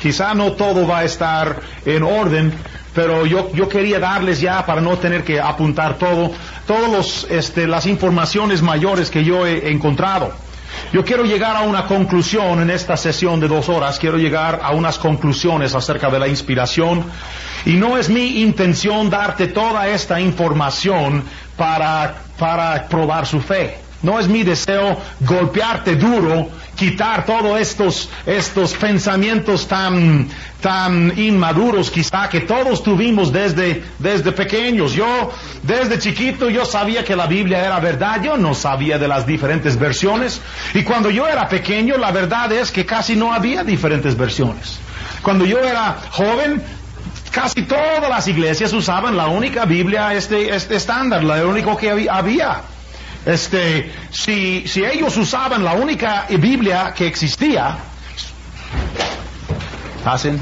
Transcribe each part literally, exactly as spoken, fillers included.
Quizá no todo va a estar en orden, pero yo, yo quería darles ya, para no tener que apuntar todo, todas los, este, las informaciones mayores que yo he encontrado. Yo quiero llegar a una conclusión en esta sesión de dos horas, quiero llegar a unas conclusiones acerca de la inspiración, y no es mi intención darte toda esta información para, para probar su fe. No es mi deseo golpearte duro, quitar todos estos, estos pensamientos tan, tan inmaduros quizá que todos tuvimos desde, desde pequeños. Yo, desde chiquito, yo sabía que la Biblia era verdad, yo no sabía de las diferentes versiones. Y cuando yo era pequeño, la verdad es que casi no había diferentes versiones. Cuando yo era joven, casi todas las iglesias usaban la única Biblia este, este estándar, lo único que había. Este, si, si ellos usaban la única Biblia que existía, ¿hacen?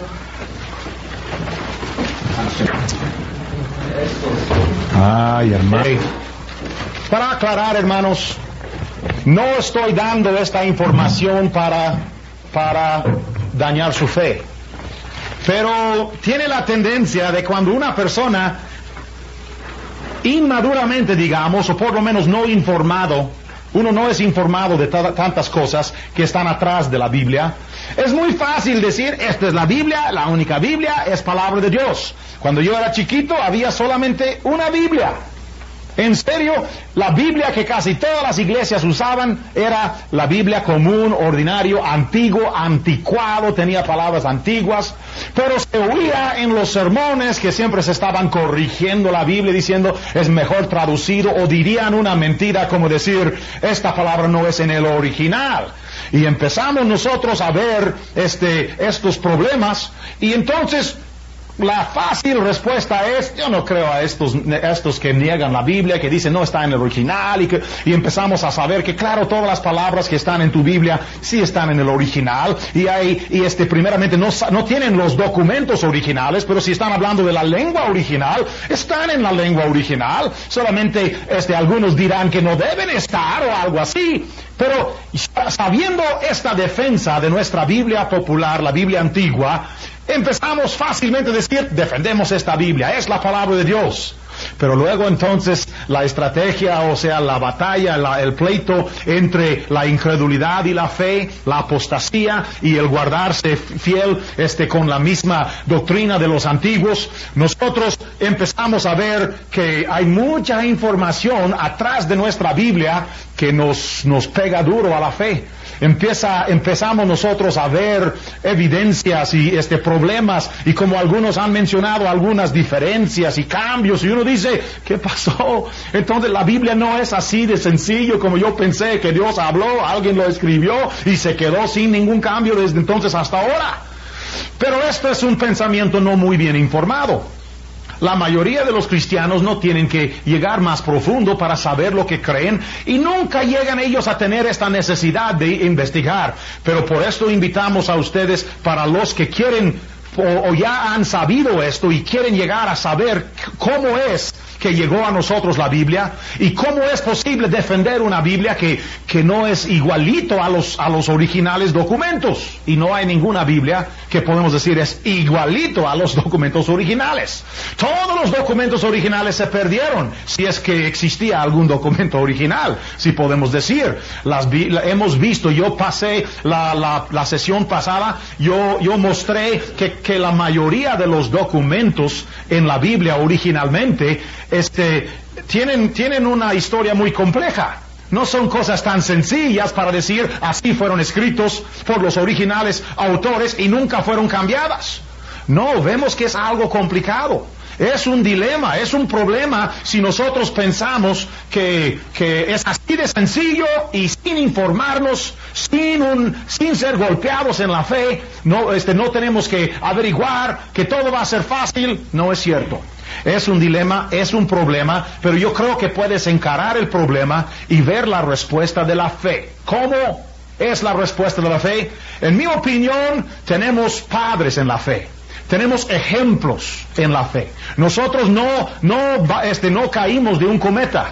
Ay, hermano. Para aclarar, hermanos, no estoy dando esta información para, para dañar su fe, pero tiene la tendencia de cuando una persona inmaduramente, digamos, o por lo menos no informado, uno no es informado de tantas cosas que están atrás de la Biblia, es muy fácil decir, esta es la Biblia, la única Biblia es palabra de Dios. Cuando yo era chiquito había solamente una Biblia. En serio, la Biblia que casi todas las iglesias usaban era la Biblia común, ordinario, antiguo, anticuado, tenía palabras antiguas, pero se oía en los sermones que siempre se estaban corrigiendo la Biblia diciendo es mejor traducido, o dirían una mentira como decir esta palabra no es en el original. Y empezamos nosotros a ver este, estos problemas, y entonces la fácil respuesta es, yo no creo a estos, a estos que niegan la Biblia, que dicen no está en el original, y, que, y empezamos a saber que claro, todas las palabras que están en tu Biblia sí están en el original, y hay, y este, primeramente no, no tienen los documentos originales, pero si están hablando de la lengua original, están en la lengua original, solamente este, algunos dirán que no deben estar o algo así. Pero sabiendo esta defensa de nuestra Biblia popular, la Biblia antigua, empezamos fácilmente a decir, defendemos esta Biblia, es la palabra de Dios. Pero luego entonces la estrategia, o sea, la batalla, la, el pleito entre la incredulidad y la fe, la apostasía y el guardarse fiel este, con la misma doctrina de los antiguos, nosotros empezamos a ver que hay mucha información atrás de nuestra Biblia que nos, nos pega duro a la fe. Empieza, empezamos nosotros a ver evidencias y este, problemas, y como algunos han mencionado, algunas diferencias y cambios, y uno dice, ¿qué pasó? Entonces la Biblia no es así de sencillo como yo pensé, que Dios habló, alguien lo escribió y se quedó sin ningún cambio desde entonces hasta ahora. Pero esto es un pensamiento no muy bien informado. La mayoría de los cristianos no tienen que llegar más profundo para saber lo que creen, y nunca llegan ellos a tener esta necesidad de investigar. Pero por esto invitamos a ustedes, para los que quieren o, o ya han sabido esto y quieren llegar a saber cómo es que llegó a nosotros la Biblia, y cómo es posible defender una Biblia que, que no es igualito a los, a los originales documentos. Y no hay ninguna Biblia que podemos decir es igualito a los documentos originales. Todos los documentos originales se perdieron, si es que existía algún documento original, si podemos decir. Las, hemos visto, yo pasé la, la, la sesión pasada, yo, yo mostré que, que la mayoría de los documentos en la Biblia originalmente Este, tienen, tienen una historia muy compleja. No son cosas tan sencillas para decir así fueron escritos por los originales autores y nunca fueron cambiadas. No, vemos que es algo complicado. Es un dilema, es un problema si nosotros pensamos que, que es así de sencillo y sin informarnos, sin, un, sin ser golpeados en la fe, no, este, no tenemos que averiguar que todo va a ser fácil. No es cierto. Es un dilema, es un problema, pero yo creo que puedes encarar el problema y ver la respuesta de la fe. ¿Cómo es la respuesta de la fe? En mi opinión, tenemos padres en la fe. Tenemos ejemplos en la fe. Nosotros no, no, este, no caímos de un cometa.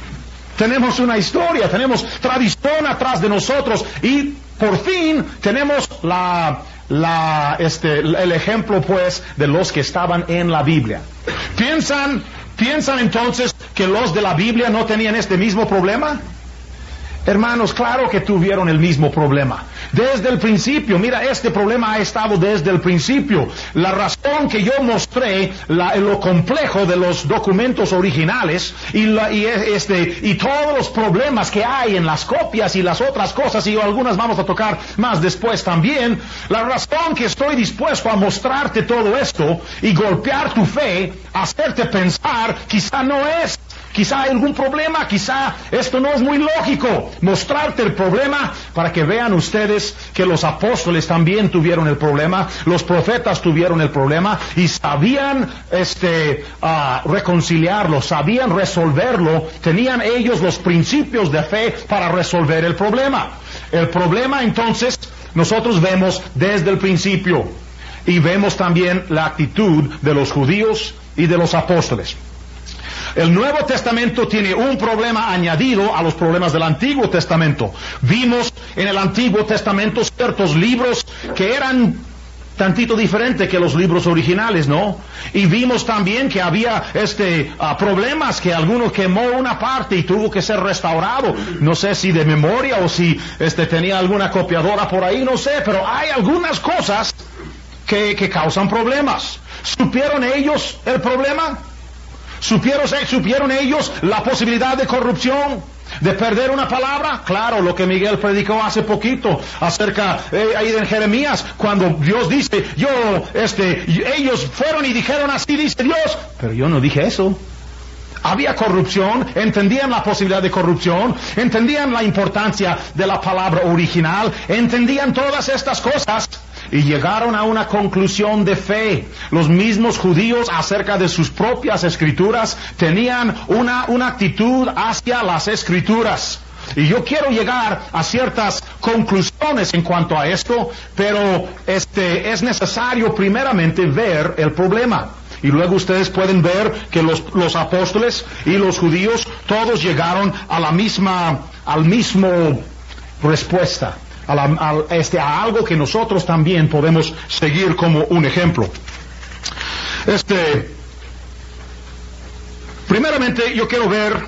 Tenemos una historia, tenemos tradición atrás de nosotros, y por fin tenemos la, la, este, el ejemplo pues de los que estaban en la Biblia. ¿Piensan, piensan entonces que los de la Biblia no tenían este mismo problema? Hermanos, claro que tuvieron el mismo problema. Desde el principio, mira, este problema ha estado desde el principio. La razón que yo mostré, la, lo complejo de los documentos originales y, la, y, este, y todos los problemas que hay en las copias y las otras cosas, y algunas vamos a tocar más después también, la razón que estoy dispuesto a mostrarte todo esto y golpear tu fe, hacerte pensar, quizá no es Quizá hay algún problema, quizá esto no es muy lógico. Mostrarte el problema para que vean ustedes que los apóstoles también tuvieron el problema, los profetas tuvieron el problema y sabían este, uh, reconciliarlo, sabían resolverlo, tenían ellos los principios de fe para resolver el problema. El problema entonces nosotros vemos desde el principio y vemos también la actitud de los judíos y de los apóstoles. El Nuevo Testamento tiene un problema añadido a los problemas del Antiguo Testamento. Vimos en el Antiguo Testamento ciertos libros que eran tantito diferentes que los libros originales, ¿no? Y vimos también que había este uh, problemas, que alguno quemó una parte y tuvo que ser restaurado. No sé si de memoria o si este tenía alguna copiadora por ahí, no sé, pero hay algunas cosas que, que causan problemas. ¿Supieron ellos el problema? ¿Supieron, ¿Supieron ellos la posibilidad de corrupción? ¿De perder una palabra? Claro, lo que Miguel predicó hace poquito acerca, eh, ahí en Jeremías, cuando Dios dice, yo, este, ellos fueron y dijeron así, dice Dios, pero yo no dije eso. Había corrupción, entendían la posibilidad de corrupción, entendían la importancia de la palabra original, entendían todas estas cosas. Y llegaron a una conclusión de fe. Los mismos judíos acerca de sus propias escrituras tenían una, una actitud hacia las escrituras. Y yo quiero llegar a ciertas conclusiones en cuanto a esto, pero este, es necesario primeramente ver el problema. Y luego ustedes pueden ver que los, los apóstoles y los judíos todos llegaron a la misma, al mismo respuesta. A, la, a, este, a algo que nosotros también podemos seguir como un ejemplo. Este, primeramente yo quiero ver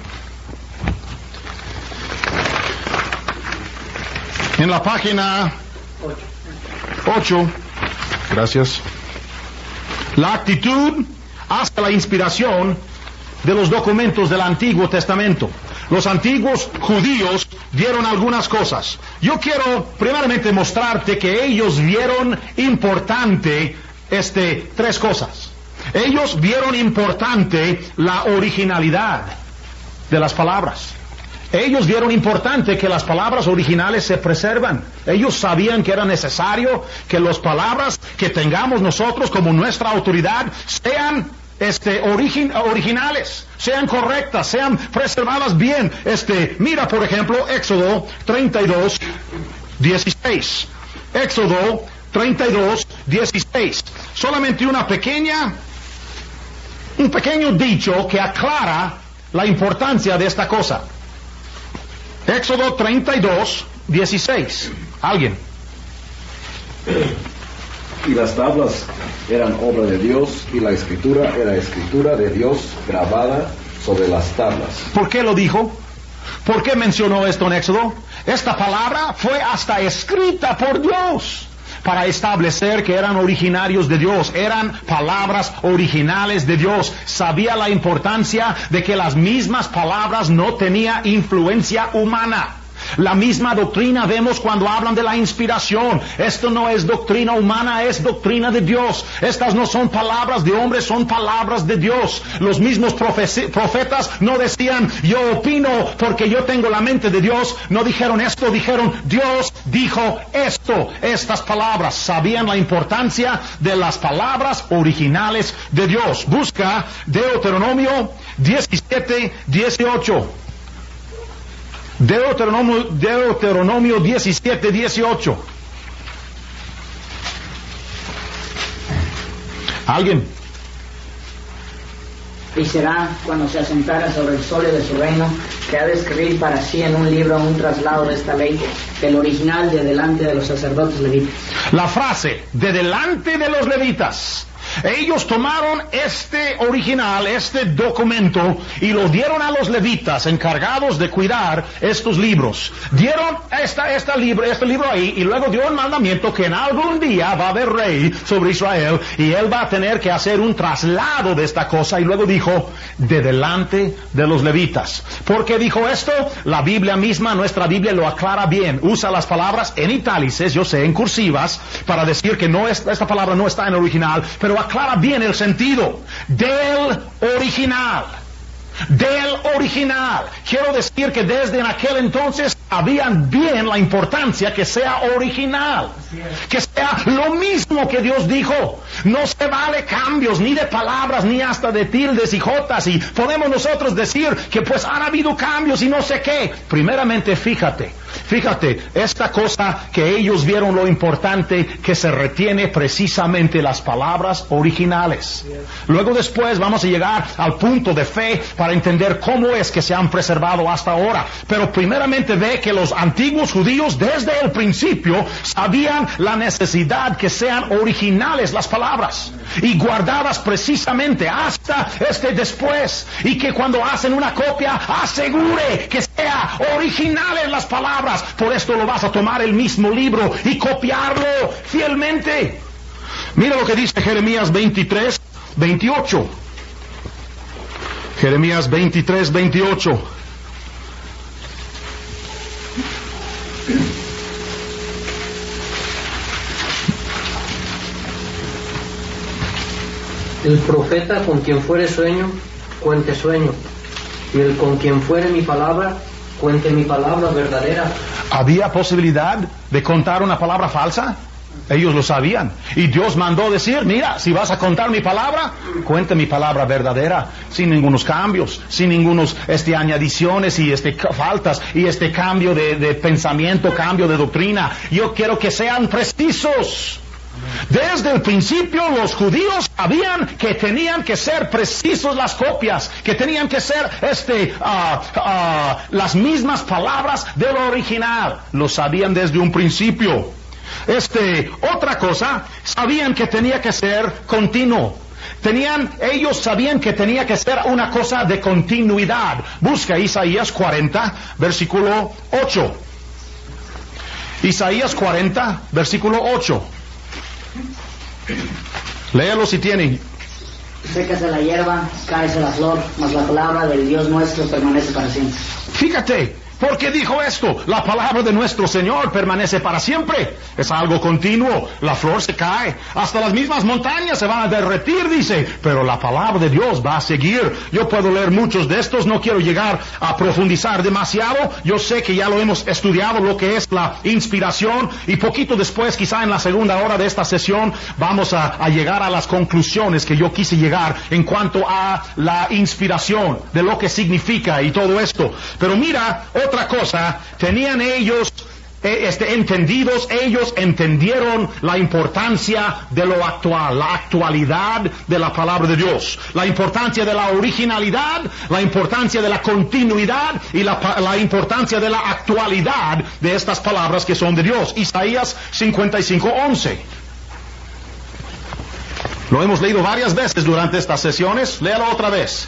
en la página ocho, gracias, la actitud hacia la inspiración de los documentos del Antiguo Testamento. Los antiguos judíos vieron algunas cosas. Yo quiero primeramente mostrarte que ellos vieron importante este, tres cosas. Ellos vieron importante la originalidad de las palabras. Ellos vieron importante que las palabras originales se preservan. Ellos sabían que era necesario que las palabras que tengamos nosotros como nuestra autoridad sean Este, origin, originales, sean correctas, sean preservadas bien. Este, mira por ejemplo Éxodo treinta y dos, dieciséis. Éxodo treinta y dos, dieciséis. Solamente una pequeña, un pequeño dicho que aclara la importancia de esta cosa. Éxodo treinta y dos, dieciséis. ¿Alguien? Y las tablas eran obra de Dios, y la escritura era escritura de Dios grabada sobre las tablas. ¿Por qué lo dijo? ¿Por qué mencionó esto en Éxodo? Esta palabra fue hasta escrita por Dios para establecer que eran originarios de Dios, eran palabras originales de Dios. Sabía la importancia de que las mismas palabras no tenían influencia humana. La misma doctrina vemos cuando hablan de la inspiración. Esto no es doctrina humana, es doctrina de Dios. Estas no son palabras de hombres, son palabras de Dios. Los mismos profetas no decían, yo opino porque yo tengo la mente de Dios. No dijeron esto, dijeron, Dios dijo esto. Estas palabras sabían la importancia de las palabras originales de Dios. Busca Deuteronomio diecisiete, dieciocho. Deuteronomio, Deuteronomio diecisiete, dieciocho. ¿Alguien? Y será cuando se asentara sobre el solio de su reino, que ha de escribir para sí en un libro un traslado de esta ley, el original de delante de los sacerdotes levitas. La frase, de delante de los levitas. Ellos tomaron este original, este documento, y lo dieron a los levitas encargados de cuidar estos libros. Dieron esta, esta libro, este libro ahí, y luego dio un mandamiento que en algún día va a haber rey sobre Israel, y él va a tener que hacer un traslado de esta cosa, y luego dijo, de delante de los levitas. ¿Por qué dijo esto? La Biblia misma, nuestra Biblia lo aclara bien. Usa las palabras en itálices, yo sé, en cursivas, para decir que no es, esta palabra no está en el original, pero aclara bien el sentido del original. Del original. Quiero decir que desde en aquel entonces habían bien la importancia que sea original. Que sea lo mismo que Dios dijo. No se vale cambios ni de palabras ni hasta de tildes y jotas. Y podemos nosotros decir que pues han habido cambios y no sé qué. Primeramente fíjate. Fíjate, esta cosa que ellos vieron lo importante, que se retiene precisamente las palabras originales. Luego después vamos a llegar al punto de fe para entender cómo es que se han preservado hasta ahora. Pero primeramente ve que los antiguos judíos desde el principio sabían la necesidad que sean originales las palabras y guardadas precisamente hasta este después, y que cuando hacen una copia asegure que sea originales las palabras. Por esto lo vas a tomar el mismo libro y copiarlo fielmente. Mira lo que dice Jeremías veintitrés, veintiocho. Jeremías veintitrés, veintiocho. El profeta con quien fuere sueño, cuente sueño, y el con quien fuere mi palabra, cuente mi palabra verdadera. ¿Había posibilidad de contar una palabra falsa? Ellos lo sabían. Y Dios mandó decir, mira, si vas a contar mi palabra, cuente mi palabra verdadera, sin ningunos cambios, sin ningunos este, añadiciones y este, faltas, y este cambio de, de pensamiento, cambio de doctrina. Yo quiero que sean precisos. Desde el principio los judíos sabían que tenían que ser precisos las copias, que tenían que ser este, uh, uh, las mismas palabras del original. Lo sabían desde un principio. Este, otra cosa, sabían que tenía que ser continuo. Tenían, ellos sabían que tenía que ser una cosa de continuidad. Busca Isaías cuarenta, versículo ocho. Isaías cuarenta, versículo ocho. Léalo si tienen. Sécase la hierba, cáese la flor, mas la palabra del Dios nuestro permanece para siempre. Fíjate, ¿por qué dijo esto? La palabra de nuestro Señor permanece para siempre. Es algo continuo. La flor se cae. Hasta las mismas montañas se van a derretir, dice. Pero la palabra de Dios va a seguir. Yo puedo leer muchos de estos. No quiero llegar a profundizar demasiado. Yo sé que ya lo hemos estudiado, lo que es la inspiración. Y poquito después, quizá en la segunda hora de esta sesión, vamos a, a llegar a las conclusiones que yo quise llegar en cuanto a la inspiración, de lo que significa y todo esto. Pero mira, otra cosa, tenían ellos eh, este, entendidos, ellos entendieron la importancia de lo actual, la actualidad de la palabra de Dios, la importancia de la originalidad, la importancia de la continuidad y la, la importancia de la actualidad de estas palabras que son de Dios. Isaías cincuenta y cinco, once. Lo hemos leído varias veces durante estas sesiones, léalo otra vez.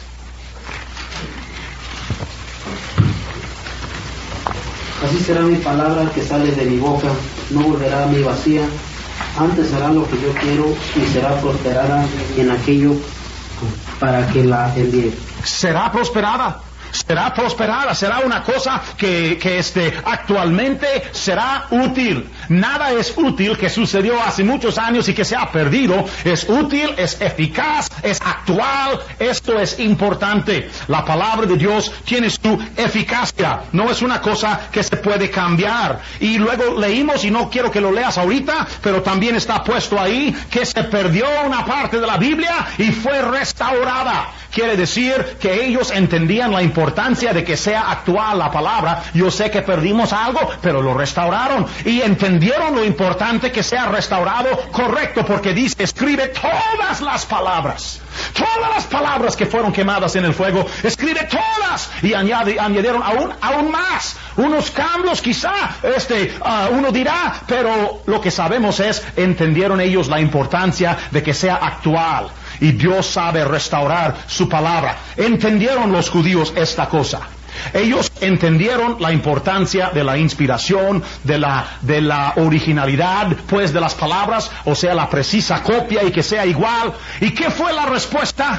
Así será mi palabra que sale de mi boca, no volverá a mí vacía, antes hará lo que yo quiero y será prosperada en aquello para que la envíe. Será prosperada. Será prosperada, será una cosa que, que este, actualmente será útil. Nada es útil que sucedió hace muchos años y que se ha perdido. Es útil, es eficaz, es actual. Esto es importante. La palabra de Dios tiene su eficacia. No es una cosa que se puede cambiar. Y luego leímos, y no quiero que lo leas ahorita, pero también está puesto ahí, que se perdió una parte de la Biblia y fue restaurada. Quiere decir que ellos entendían la importancia de que sea actual la palabra. Yo sé que perdimos algo, pero lo restauraron. Y entendieron entendieron lo importante que sea restaurado, correcto, porque dice, escribe todas las palabras, todas las palabras que fueron quemadas en el fuego, escribe todas, y añade, añadieron aún, aún más, unos cambios quizá, este, uh, uno dirá, pero lo que sabemos es, entendieron ellos la importancia de que sea actual, y Dios sabe restaurar su palabra. Entendieron los judíos esta cosa. Ellos entendieron la importancia de la inspiración, de la, de la originalidad, pues, de las palabras, o sea, la precisa copia y que sea igual. ¿Y qué fue la respuesta?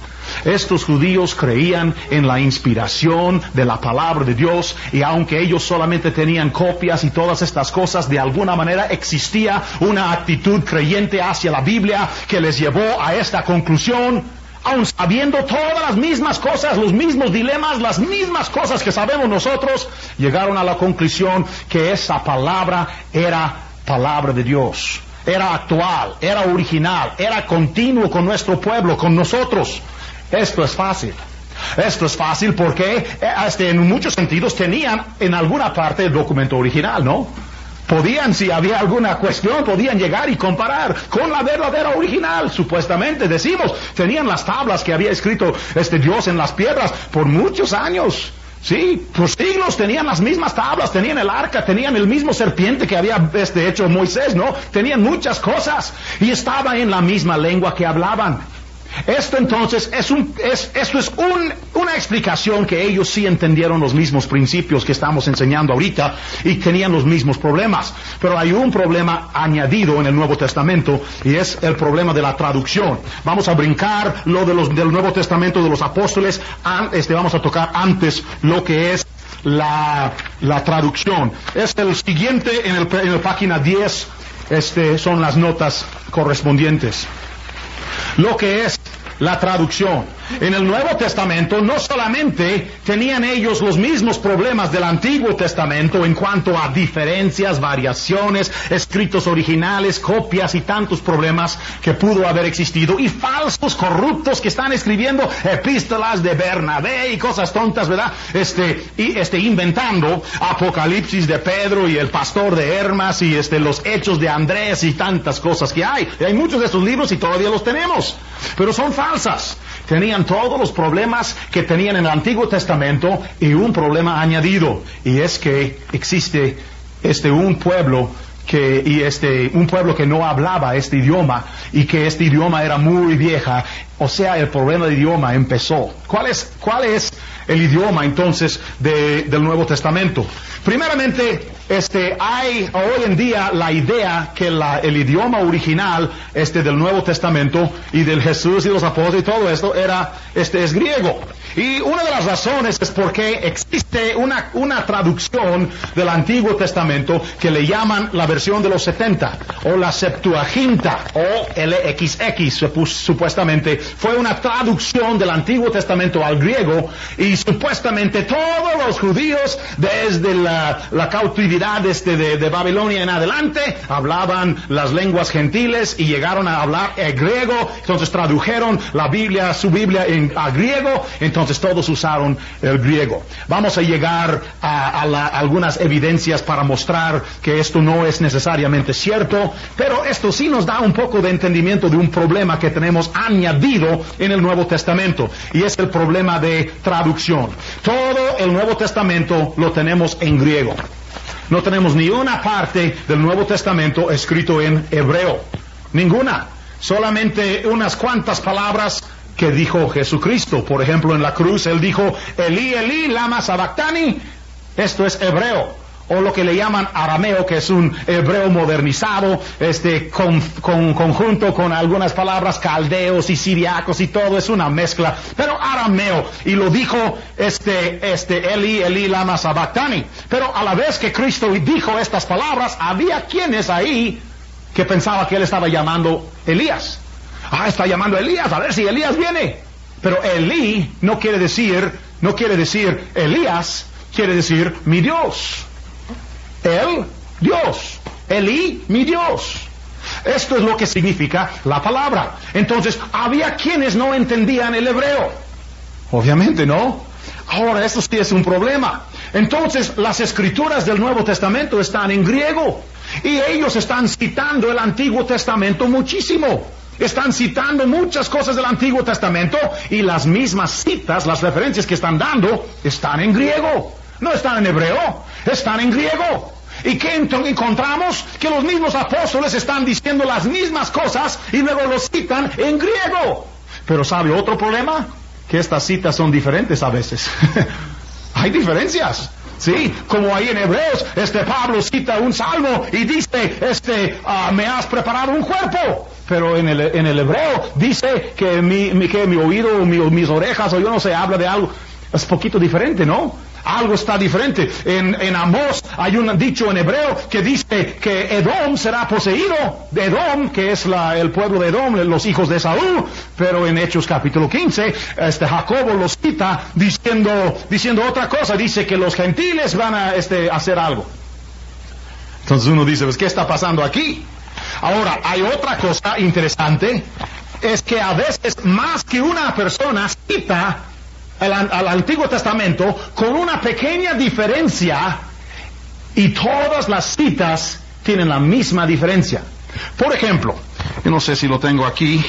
Estos judíos creían en la inspiración de la palabra de Dios, y aunque ellos solamente tenían copias y todas estas cosas, de alguna manera existía una actitud creyente hacia la Biblia que les llevó a esta conclusión. Aun sabiendo todas las mismas cosas, los mismos dilemas, las mismas cosas que sabemos nosotros, llegaron a la conclusión que esa palabra era palabra de Dios. Era actual, era original, era continuo con nuestro pueblo, con nosotros. Esto es fácil. Esto es fácil porque este, en muchos sentidos tenían en alguna parte el documento original, ¿no? Podían, si había alguna cuestión, podían llegar y comparar con la verdadera original, supuestamente, decimos. Tenían las tablas que había escrito este Dios en las piedras por muchos años. Sí, por siglos tenían las mismas tablas, tenían el arca, tenían el mismo serpiente que había este, hecho Moisés, ¿no? Tenían muchas cosas y estaba en la misma lengua que hablaban. Esto entonces es un, es, esto es un, una explicación que ellos sí entendieron los mismos principios que estamos enseñando ahorita y tenían los mismos problemas. Pero hay un problema añadido en el Nuevo Testamento y es el problema de la traducción. Vamos a brincar lo de los, del Nuevo Testamento de los apóstoles, an, este, vamos a tocar antes lo que es la, la traducción. Es el siguiente en, el, en la página diez, este, son las notas correspondientes. Lo que es la traducción. En el Nuevo Testamento no solamente tenían ellos los mismos problemas del Antiguo Testamento en cuanto a diferencias, variaciones, escritos originales, copias y tantos problemas que pudo haber existido, y falsos corruptos que están escribiendo epístolas de Bernabé y cosas tontas, ¿verdad? Este, y este, inventando Apocalipsis de Pedro y el pastor de Hermas y este, los hechos de Andrés y tantas cosas que hay. Y hay muchos de estos libros y todavía los tenemos, pero son falsas. Tenían todos los problemas que tenían en el Antiguo Testamento y un problema añadido, y es que existe este un pueblo que y este un pueblo que no hablaba este idioma y que este idioma era muy vieja, o sea, el problema de idioma empezó. ¿Cuál es cuál es el idioma entonces de, del Nuevo Testamento? Primeramente, este, hay hoy en día la idea que la, el idioma original este, del Nuevo Testamento y del Jesús y los apóstoles y todo esto era, este, es griego. Y una de las razones es porque existe una, una traducción del Antiguo Testamento que le llaman la versión de los setenta, o la Septuaginta, o L X X, supuestamente. Fue una traducción del Antiguo Testamento al griego, y supuestamente todos los judíos, desde la, la cautividad este de, de Babilonia en adelante, hablaban las lenguas gentiles y llegaron a hablar el griego. Entonces tradujeron la Biblia, su Biblia en, a griego. Entonces todos usaron el griego. Vamos a llegar a, a, la, a algunas evidencias para mostrar que esto no es necesariamente cierto, pero esto sí nos da un poco de entendimiento de un problema que tenemos añadido en el Nuevo Testamento, y es el problema de traducción. Todo el Nuevo Testamento lo tenemos en griego. No tenemos ni una parte del Nuevo Testamento escrito en hebreo. Ninguna. Solamente unas cuantas palabras que dijo Jesucristo. Por ejemplo, en la cruz Él dijo, Elí, Elí, lama sabactani. Esto es hebreo, o lo que le llaman arameo, que es un hebreo modernizado, este, con, con, conjunto con algunas palabras caldeos y siriacos y todo, es una mezcla, pero arameo. Y lo dijo este, este, Elí, Elí, lama sabactani. Pero a la vez que Cristo dijo estas palabras, había quienes ahí que pensaban que Él estaba llamando Elías. Ah, está llamando a Elías, a ver si Elías viene. Pero Elí no quiere decir, no quiere decir Elías, quiere decir mi Dios. Él, Dios. Elí, mi Dios. Esto es lo que significa la palabra. Entonces, había quienes no entendían el hebreo. Obviamente, ¿no? Ahora, esto sí es un problema. Entonces, las escrituras del Nuevo Testamento están en griego. Y ellos están citando el Antiguo Testamento muchísimo. Están citando muchas cosas del Antiguo Testamento y las mismas citas, las referencias que están dando, están en griego. No están en hebreo, están en griego. ¿Y qué encontramos? Que los mismos apóstoles están diciendo las mismas cosas y luego los citan en griego. Pero ¿sabe otro problema? Que estas citas son diferentes a veces. Hay diferencias. Sí, como ahí en Hebreos, este Pablo cita un salmo y dice, este, uh, me has preparado un cuerpo. Pero en el, en el hebreo dice que mi, mi, que mi oído, mi, mis orejas, o yo no sé, habla de algo. Es poquito diferente, ¿no? Algo está diferente. En, en Amós hay un dicho en hebreo que dice que Edom será poseído. De Edom, que es la, el pueblo de Edom, los hijos de Saúl. Pero en Hechos capítulo quince, este Jacobo los cita diciendo, diciendo otra cosa. Dice que los gentiles van a este, hacer algo. Entonces uno dice, pues, ¿qué está pasando aquí? Ahora, hay otra cosa interesante. Es que a veces más que una persona cita Al, al Antiguo Testamento con una pequeña diferencia y todas las citas tienen la misma diferencia. Por ejemplo, yo no sé si lo tengo aquí.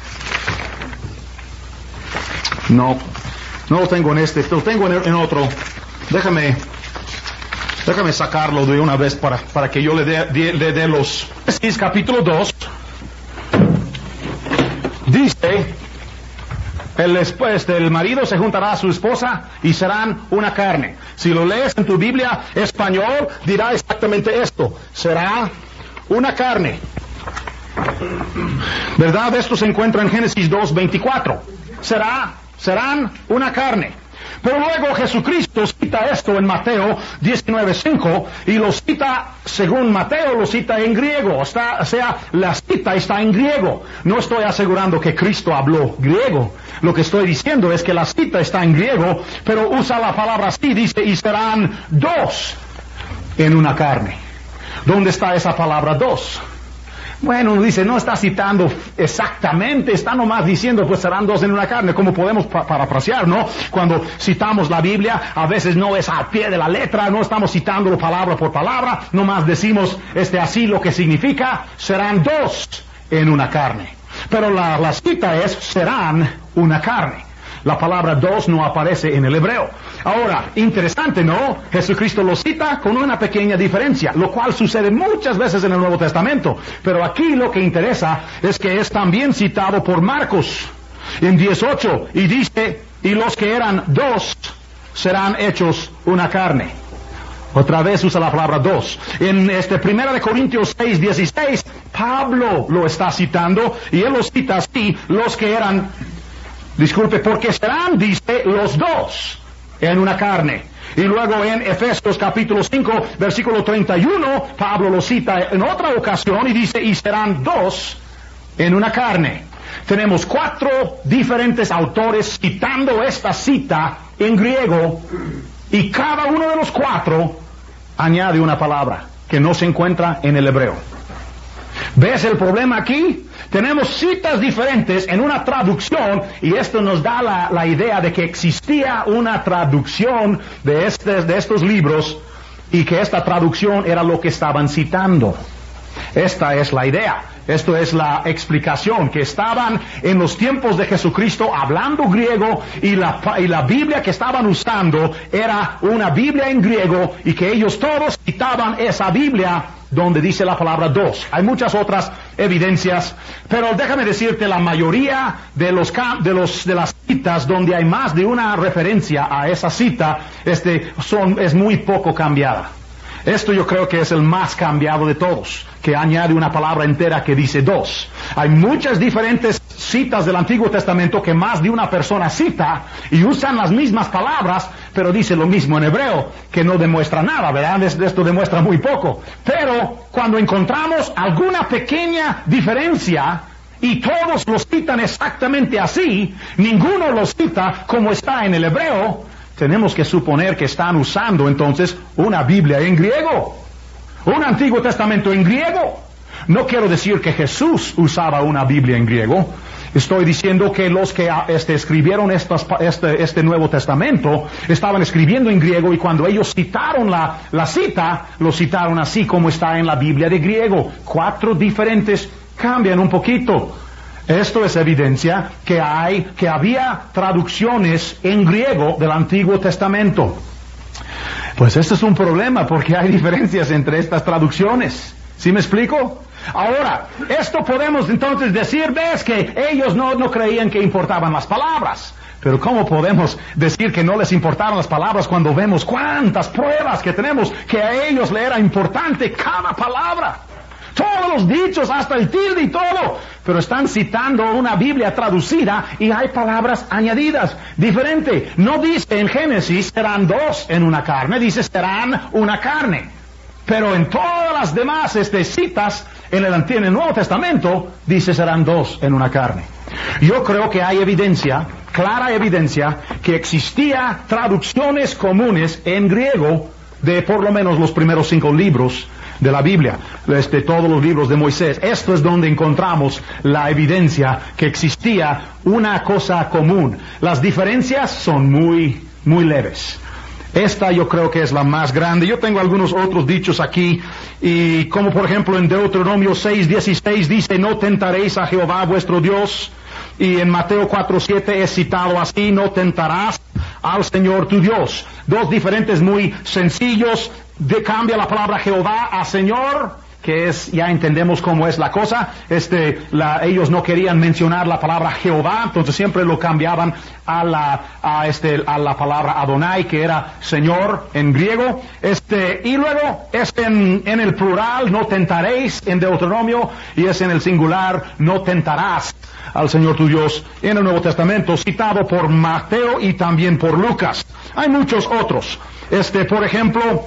No, no lo tengo en este, lo tengo en, en otro. Déjame, déjame sacarlo de una vez para, para que yo le dé de, de, de los... Génesis capítulo dos. Dice... El, este, el marido se juntará a su esposa y serán una carne. Si lo lees en tu Biblia español, dirá exactamente esto. Será una carne. ¿Verdad? Esto se encuentra en Génesis dos veinticuatro. Será, serán una carne. Pero luego Jesucristo cita esto en Mateo diecinueve cinco y lo cita, según Mateo, lo cita en griego. Está, o sea, la cita está en griego. No estoy asegurando que Cristo habló griego. Lo que estoy diciendo es que la cita está en griego, pero usa la palabra así, dice, y serán dos en una carne. ¿Dónde está esa palabra dos? Bueno, uno dice, no está citando exactamente, está nomás diciendo, pues serán dos en una carne, como podemos pa parafrasear, ¿no? Cuando citamos la Biblia, a veces no es al pie de la letra, no estamos citándolo palabra por palabra, nomás decimos, este, así lo que significa, serán dos en una carne. Pero la, la cita es, serán una carne. La palabra dos no aparece en el hebreo. Ahora, interesante, ¿no? Jesucristo lo cita con una pequeña diferencia, lo cual sucede muchas veces en el Nuevo Testamento. Pero aquí lo que interesa es que es también citado por Marcos en dieciocho y dice, y los que eran dos serán hechos una carne. Otra vez usa la palabra dos. En este Primera de Corintios seis dieciséis, Pablo lo está citando y él lo cita así, los que eran... Disculpe, porque serán, dice, los dos en una carne. Y luego en Efesios capítulo cinco, versículo treinta y uno, Pablo lo cita en otra ocasión y dice, y serán dos en una carne. Tenemos cuatro diferentes autores citando esta cita en griego y cada uno de los cuatro añade una palabra que no se encuentra en el hebreo. ¿Ves el problema aquí? Tenemos citas diferentes en una traducción y esto nos da la, la idea de que existía una traducción de, este, de estos libros y que esta traducción era lo que estaban citando. Esta es la idea. Esto es la explicación, que estaban en los tiempos de Jesucristo hablando griego y la, y la Biblia que estaban usando era una Biblia en griego y que ellos todos citaban esa Biblia donde dice la palabra dos. Hay muchas otras evidencias, pero déjame decirte, la mayoría de los de los de las citas donde hay más de una referencia a esa cita, este son es muy poco cambiada. Esto yo creo que es el más cambiado de todos, que añade una palabra entera que dice dos. Hay muchas diferentes citas del Antiguo Testamento que más de una persona cita y usan las mismas palabras, pero dice lo mismo en hebreo, que no demuestra nada, ¿verdad? Esto demuestra muy poco. Pero cuando encontramos alguna pequeña diferencia y todos los citan exactamente así, ninguno los cita como está en el hebreo, tenemos que suponer que están usando entonces una Biblia en griego, un Antiguo Testamento en griego. No quiero decir que Jesús usaba una Biblia en griego. Estoy diciendo que los que este, escribieron estas, este, este Nuevo Testamento estaban escribiendo en griego, y cuando ellos citaron la, la cita, lo citaron así como está en la Biblia de griego. Cuatro diferentes cambian un poquito. Esto es evidencia que hay, que había traducciones en griego del Antiguo Testamento. Pues este es un problema porque hay diferencias entre estas traducciones. ¿Sí me explico? Ahora, esto podemos entonces decir, ves que ellos no, no creían que importaban las palabras. Pero ¿cómo podemos decir que no les importaban las palabras cuando vemos cuántas pruebas que tenemos que a ellos le era importante cada palabra? Todos los dichos, hasta el tilde y todo. Pero están citando una Biblia traducida y hay palabras añadidas. Diferente. No dice en Génesis serán dos en una carne, dice serán una carne. Pero en todas las demás este, citas en el, en el Nuevo Testamento dice serán dos en una carne. Yo creo que hay evidencia, clara evidencia, que existía traducciones comunes en griego de por lo menos los primeros cinco libros de la Biblia, este, todos los libros de Moisés. Esto es donde encontramos la evidencia que existía una cosa común. Las diferencias son muy, muy leves. Esta yo creo que es la más grande. Yo tengo algunos otros dichos aquí, y como por ejemplo en Deuteronomio seis dieciséis dice, no tentaréis a Jehová vuestro Dios. Y en Mateo cuatro siete es citado así, no tentarás al Señor tu Dios. Dos diferentes muy sencillos. De cambia la palabra Jehová a Señor, que es, ya entendemos cómo es la cosa. Este, la, ellos no querían mencionar la palabra Jehová, entonces siempre lo cambiaban a la, a este, a la palabra Adonai, que era Señor en griego. Este, y luego es en, en el plural, no tentaréis en Deuteronomio, y es en el singular, no tentarás al Señor tu Dios en el Nuevo Testamento, citado por Mateo y también por Lucas. Hay muchos otros. Este, por ejemplo,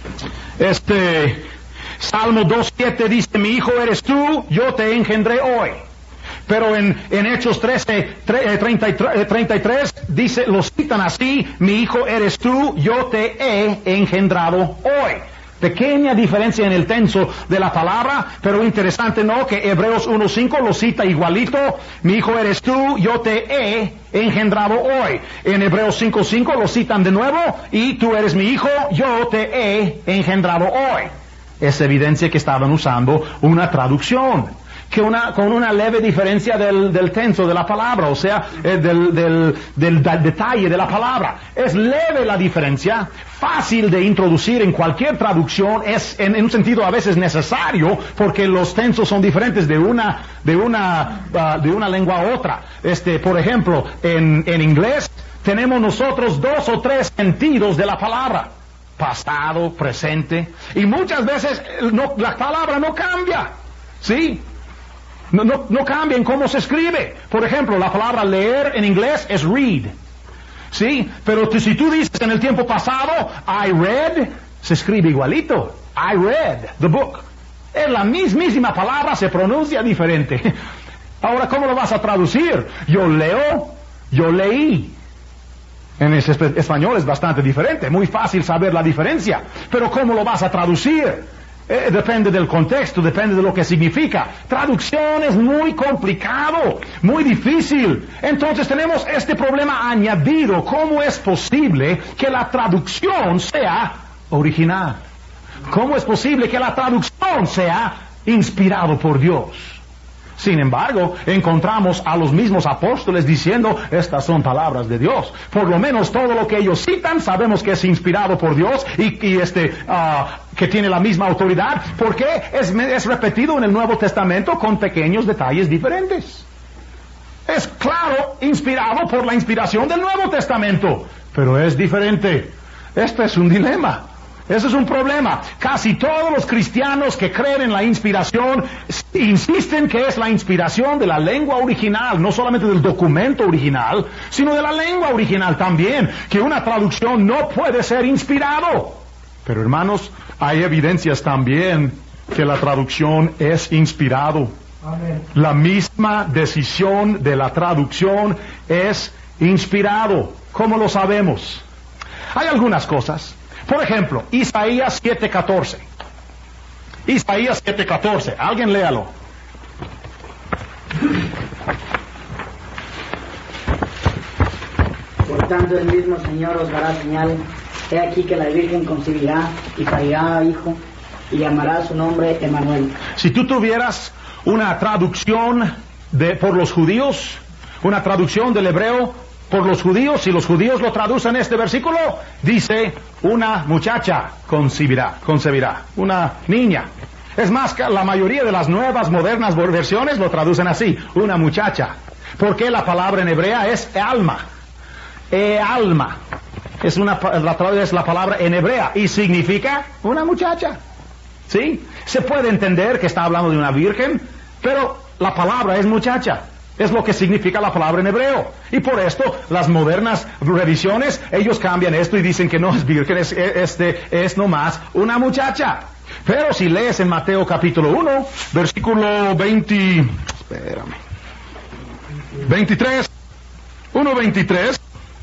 este, Salmo dos siete dice, mi hijo eres tú, yo te engendré hoy. Pero en, en Hechos trece, treinta y tres dice, lo citan así, mi hijo eres tú, yo te he engendrado hoy. Pequeña diferencia en el tenso de la palabra, pero interesante, ¿no? Que Hebreos uno cinco lo cita igualito, mi hijo eres tú, yo te he engendrado hoy. En Hebreos cinco cinco lo citan de nuevo, y tú eres mi hijo, yo te he engendrado hoy. Es evidencia que estaban usando una traducción, que una, con una leve diferencia del, del tenso de la palabra, o sea, eh, del, del, del, del detalle de la palabra. Es leve la diferencia, fácil de introducir en cualquier traducción, es en, en un sentido a veces necesario, porque los tensos son diferentes de una, de una, uh, de una lengua a otra. Este, por ejemplo, en, en inglés tenemos nosotros dos o tres sentidos de la palabra. Pasado, presente, y muchas veces no, la palabra no cambia, ¿sí? No, no, no cambia en cómo se escribe. Por ejemplo, la palabra leer en inglés es read, ¿sí? Pero tú, si tú dices en el tiempo pasado, I read, se escribe igualito. I read the book. Es la mismísima palabra, se pronuncia diferente. Ahora, ¿cómo lo vas a traducir? Yo leo, yo leí. En ese español es bastante diferente, muy fácil saber la diferencia. Pero ¿cómo lo vas a traducir? Eh, depende del contexto, depende de lo que significa. Traducción es muy complicado, muy difícil. Entonces tenemos este problema añadido. ¿Cómo es posible que la traducción sea original? ¿Cómo es posible que la traducción sea inspirado por Dios? Sin embargo, encontramos a los mismos apóstoles diciendo, estas son palabras de Dios. Por lo menos todo lo que ellos citan sabemos que es inspirado por Dios y, y este, uh, que tiene la misma autoridad, porque es, es repetido en el Nuevo Testamento con pequeños detalles diferentes. Es claro, inspirado por la inspiración del Nuevo Testamento, pero es diferente. Este es un dilema. Ese es un problema. Casi todos los cristianos que creen en la inspiración insisten que es la inspiración de la lengua original, no solamente del documento original, sino de la lengua original también, que una traducción no puede ser inspirado. Pero hermanos, hay evidencias también que la traducción es inspirado. Amén. La misma decisión de la traducción es inspirado. ¿Cómo lo sabemos? Hay algunas cosas. Por ejemplo, Isaías siete catorce. Isaías siete catorce. Alguien léalo. Por tanto, el mismo Señor os dará señal. He aquí que la Virgen concebirá y parirá hijo y llamará su nombre Emmanuel. Si tú tuvieras una traducción de, por los judíos, una traducción del hebreo por los judíos, si los judíos lo traducen este versículo, dice una muchacha concebirá, concebirá, una niña. Es más, que la mayoría de las nuevas, modernas versiones lo traducen así, una muchacha. Porque la palabra en hebrea es alma. E alma. Es una, la, es la palabra en hebrea y significa una muchacha. ¿Sí? Se puede entender que está hablando de una virgen, pero la palabra es muchacha. Es lo que significa la palabra en hebreo. Y por esto, las modernas revisiones, ellos cambian esto y dicen que no es virgen, es, este, es nomás una muchacha. Pero si lees en Mateo capítulo uno, versículo veinte, espérame, veintitrés, uno veintitrés.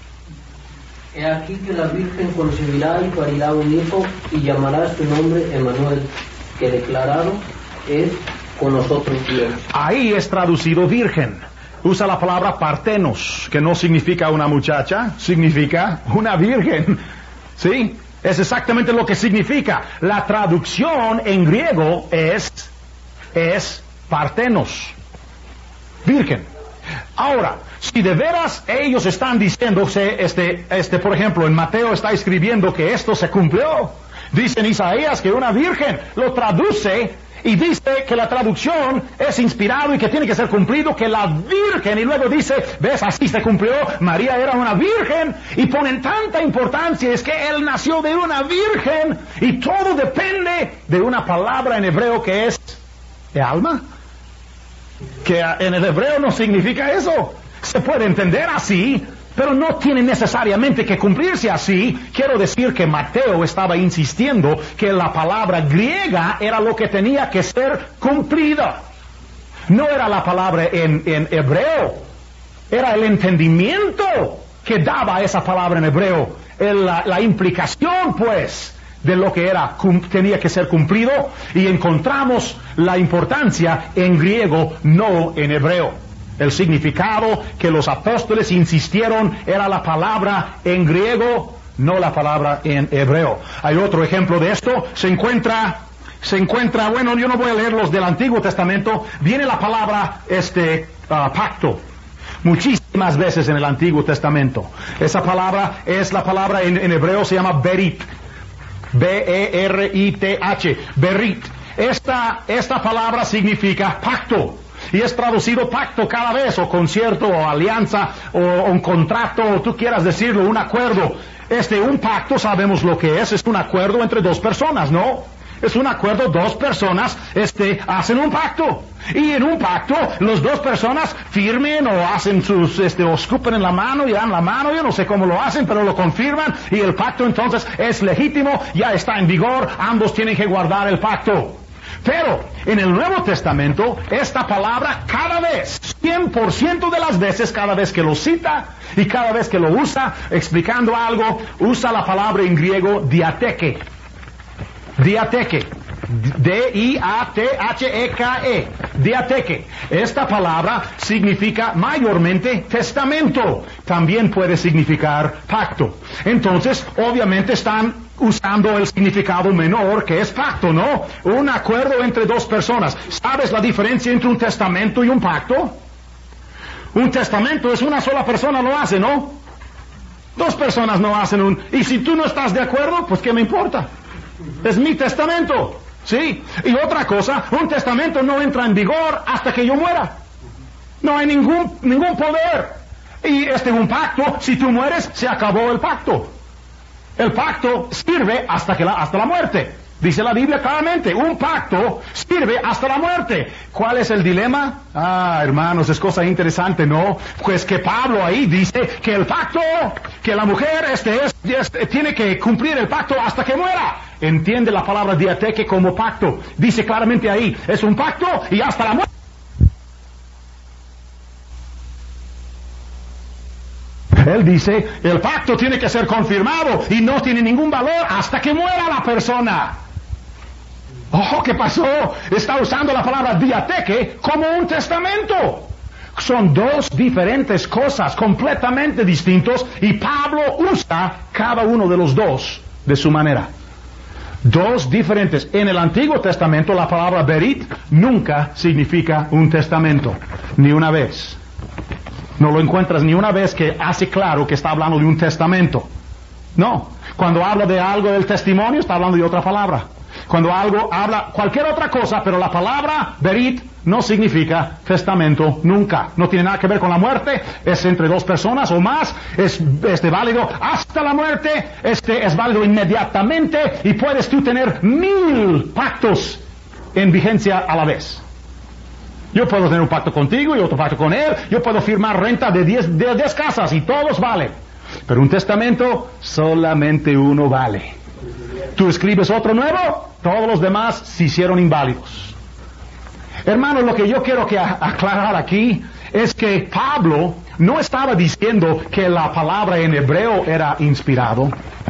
He aquí que la Virgen concebirá y parirá un hijo y llamará su nombre Emmanuel, que declarado es con nosotros Dios. Ahí es traducido virgen. Usa la palabra partenos, que no significa una muchacha, significa una virgen. ¿Sí? Es exactamente lo que significa. La traducción en griego es, es partenos, virgen. Ahora, si de veras ellos están diciendo, este, este, por ejemplo, en Mateo está escribiendo que esto se cumplió, dice en Isaías que una virgen lo traduce y dice que la traducción es inspirado y que tiene que ser cumplido, que la virgen, y luego dice, ves, así se cumplió, María era una virgen, y ponen tanta importancia, es que él nació de una virgen, y todo depende de una palabra en hebreo que es alma, que en el hebreo no significa eso. Se puede entender así, pero no tiene necesariamente que cumplirse así. Quiero decir que Mateo estaba insistiendo que la palabra griega era lo que tenía que ser cumplida. No era la palabra en, en hebreo, era el entendimiento que daba esa palabra en hebreo, el, la, la implicación pues de lo que era, cum, tenía que ser cumplido, y encontramos la importancia en griego, no en hebreo. El significado que los apóstoles insistieron era la palabra en griego, no la palabra en hebreo. Hay otro ejemplo de esto, se encuentra, se encuentra, bueno, yo no voy a leer los del Antiguo Testamento, viene la palabra, este, uh, pacto, muchísimas veces en el Antiguo Testamento. Esa palabra es la palabra en, en hebreo, se llama berit, B E R I T H, berit. Esta, esta palabra significa pacto. Y es traducido pacto cada vez, o concierto, o alianza, o, o un contrato, o tú quieras decirlo, un acuerdo. Este, un pacto, sabemos lo que es, es un acuerdo entre dos personas, ¿no? Es un acuerdo, dos personas, este, hacen un pacto. Y en un pacto, las dos personas firmen, o hacen sus, este, o escupen en la mano y dan la mano, yo no sé cómo lo hacen, pero lo confirman, y el pacto entonces es legítimo, ya está en vigor, ambos tienen que guardar el pacto. Pero en el Nuevo Testamento, esta palabra cada vez, cien por ciento de las veces, cada vez que lo cita y cada vez que lo usa, explicando algo, usa la palabra en griego diateke. Diateke. D I A T H E K E. Diateke. Esta palabra significa mayormente testamento. También puede significar pacto. Entonces, obviamente están usando el significado menor que es pacto, ¿no? Un acuerdo entre dos personas. ¿Sabes la diferencia entre un testamento y un pacto? Un testamento es una sola persona lo hace, ¿no? Dos personas no hacen un... Y si tú no estás de acuerdo, pues ¿qué me importa? Es mi testamento, ¿sí? Y otra cosa, un testamento no entra en vigor hasta que yo muera. No hay ningún, ningún poder. Y este un pacto, si tú mueres, se acabó el pacto. El pacto sirve hasta, que la, hasta la muerte. Dice la Biblia claramente, un pacto sirve hasta la muerte. ¿Cuál es el dilema? Ah, hermanos, es cosa interesante, ¿no? Pues que Pablo ahí dice que el pacto, que la mujer este, es, es, tiene que cumplir el pacto hasta que muera. Entiende la palabra diateque como pacto. Dice claramente ahí, es un pacto y hasta la muerte. Él dice, el pacto tiene que ser confirmado y no tiene ningún valor hasta que muera la persona. Oh, ¿qué pasó? Está usando la palabra diateque como un testamento. Son dos diferentes cosas completamente distintos y Pablo usa cada uno de los dos de su manera. Dos diferentes. En el Antiguo Testamento la palabra berit nunca significa un testamento, ni una vez. No lo encuentras ni una vez que hace claro que está hablando de un testamento. No. Cuando habla de algo del testimonio está hablando de otra palabra. Cuando algo habla cualquier otra cosa, pero la palabra berit no significa testamento nunca. No tiene nada que ver con la muerte. Es entre dos personas o más. Es este válido hasta la muerte. Este es válido inmediatamente y puedes tú tener mil pactos en vigencia a la vez. Yo puedo tener un pacto contigo y otro pacto con él. Yo puedo firmar renta de diez, de diez casas y todos valen. Pero un testamento solamente uno vale. Tú escribes otro nuevo, todos los demás se hicieron inválidos. Hermanos, lo que yo quiero que a- aclarar aquí es que Pablo no estaba diciendo que la palabra en hebreo era inspirado.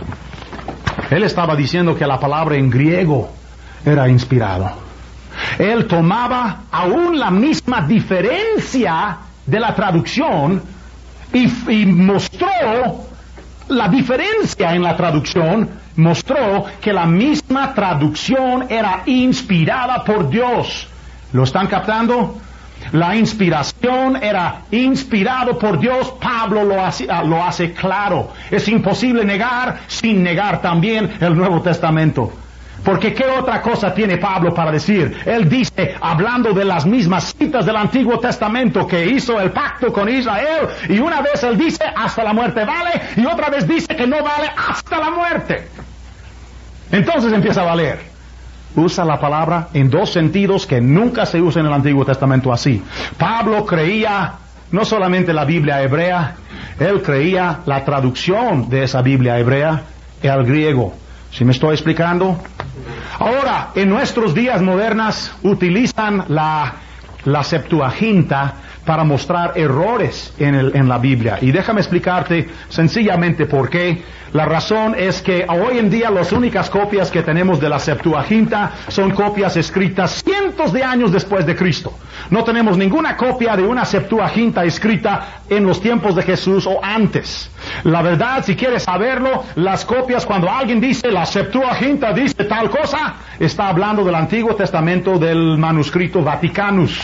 Él estaba diciendo que la palabra en griego era inspirado. Él tomaba aún la misma diferencia de la traducción y, y mostró la diferencia en la traducción, mostró que la misma traducción era inspirada por Dios. ¿Lo están captando? La inspiración era inspirado por Dios. Pablo lo hace, lo hace claro. Es imposible negar sin negar también el Nuevo Testamento. Porque ¿qué otra cosa tiene Pablo para decir? Él dice, hablando de las mismas citas del Antiguo Testamento, que hizo el pacto con Israel, y una vez él dice, hasta la muerte vale, y otra vez dice que no vale hasta la muerte. Entonces empieza a valer. Usa la palabra en dos sentidos que nunca se usa en el Antiguo Testamento así. Pablo creía no solamente la Biblia hebrea, él creía la traducción de esa Biblia hebrea al griego. ¿Sí me estoy explicando? Ahora, en nuestros días modernos utilizan la, la Septuaginta para mostrar errores en, el, en la Biblia. Y déjame explicarte sencillamente por qué. La razón es que hoy en día las únicas copias que tenemos de la Septuaginta son copias escritas cientos de años después de Cristo. No tenemos ninguna copia de una Septuaginta escrita en los tiempos de Jesús o antes. La verdad, si quieres saberlo, las copias, cuando alguien dice la Septuaginta dice tal cosa, está hablando del Antiguo Testamento del manuscrito Vaticanus.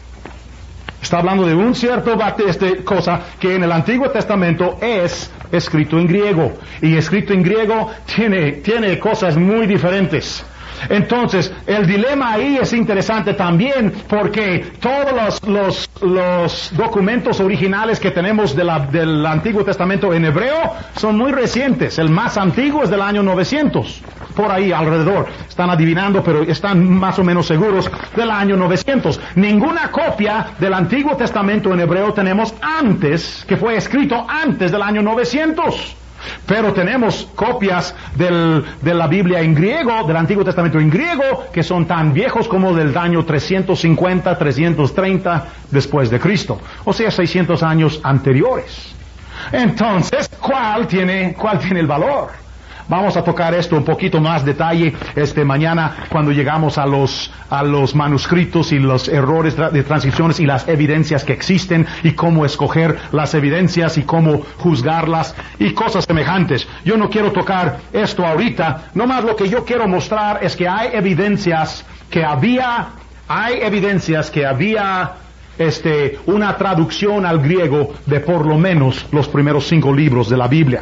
Está hablando de un cierto este, cosa que en el Antiguo Testamento es escrito en griego. Y escrito en griego tiene, tiene cosas muy diferentes. Entonces, el dilema ahí es interesante también porque todos los, los, los documentos originales que tenemos de la, del Antiguo Testamento en hebreo son muy recientes. El más antiguo es del año novecientos, por ahí alrededor. Están adivinando, pero están más o menos seguros del año novecientos. Ninguna copia del Antiguo Testamento en hebreo tenemos antes, que fue escrito antes del año novecientos. Pero tenemos copias del, de la Biblia en griego, del Antiguo Testamento en griego, que son tan viejos como del año trescientos cincuenta, trescientos treinta después de Cristo. O sea, seiscientos años anteriores. Entonces, ¿cuál tiene, cuál tiene el valor? Vamos a tocar esto un poquito más detalle este mañana cuando llegamos a los a los manuscritos y los errores de transcripciones y las evidencias que existen y cómo escoger las evidencias y cómo juzgarlas y cosas semejantes. Yo no quiero tocar esto ahorita, nomás lo que yo quiero mostrar es que hay evidencias que había hay evidencias que había este una traducción al griego de por lo menos los primeros cinco libros de la Biblia.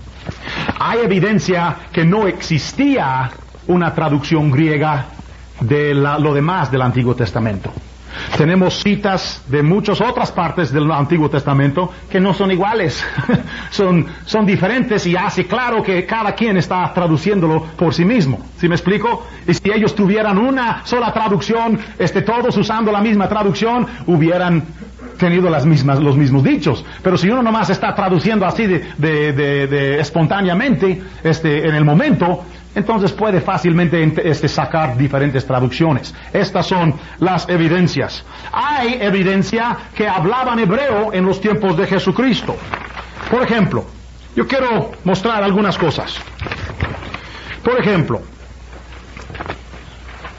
Hay evidencia que no existía una traducción griega de la, lo demás del Antiguo Testamento. Tenemos citas de muchas otras partes del Antiguo Testamento que no son iguales, son, son diferentes y hace claro que cada quien está traduciéndolo por sí mismo. ¿Sí me explico? Y si ellos tuvieran una sola traducción, este, todos usando la misma traducción, hubieran tenido las mismas, los mismos dichos. Pero si uno nomás está traduciendo así de, de, de, de espontáneamente, este, en el momento, entonces puede fácilmente este, sacar diferentes traducciones. Estas son las evidencias. Hay evidencia que hablaban hebreo en los tiempos de Jesucristo. Por ejemplo, yo quiero mostrar algunas cosas. Por ejemplo,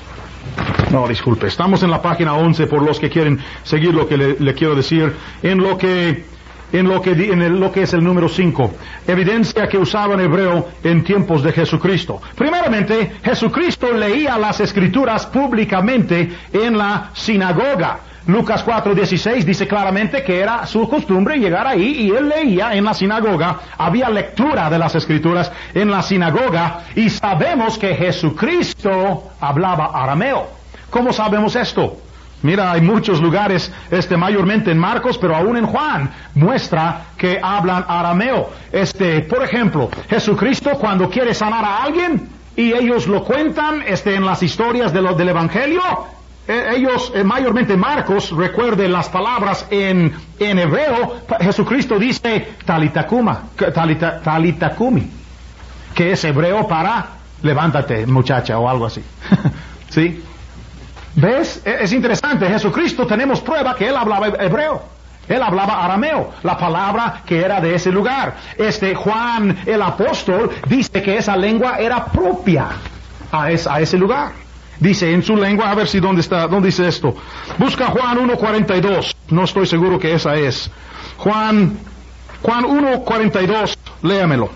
No, disculpe, estamos en la página once por los que quieren seguir lo que le, le quiero decir. En lo que, en lo que, en el, lo que es el número cinco. Evidencia que usaban hebreo en tiempos de Jesucristo. Primeramente, Jesucristo leía las Escrituras públicamente en la sinagoga. Lucas cuatro dieciséis dice claramente que era su costumbre llegar ahí y él leía en la sinagoga. Había lectura de las Escrituras en la sinagoga y sabemos que Jesucristo hablaba arameo. ¿Cómo sabemos esto? Mira, hay muchos lugares, este, mayormente en Marcos, pero aún en Juan, muestra que hablan arameo. Este, por ejemplo, Jesucristo cuando quiere sanar a alguien y ellos lo cuentan, este, en las historias de lo, del Evangelio, ellos, eh, mayormente Marcos, recuerden las palabras en, en hebreo. Jesucristo dice talitakuma, talita, talitakumi, que es hebreo para levántate, muchacha, o algo así. ¿Sí? ¿Ves? Es interesante. Jesucristo tenemos prueba que él hablaba hebreo. Él hablaba arameo, la palabra que era de ese lugar. Este Juan el apóstol dice que esa lengua era propia a, es, a ese lugar. Dice en su lengua, a ver si dónde está, dónde dice esto. Busca Juan uno cuarenta y dos. No estoy seguro que esa es. Juan, Juan uno cuarenta y dos, léamelo.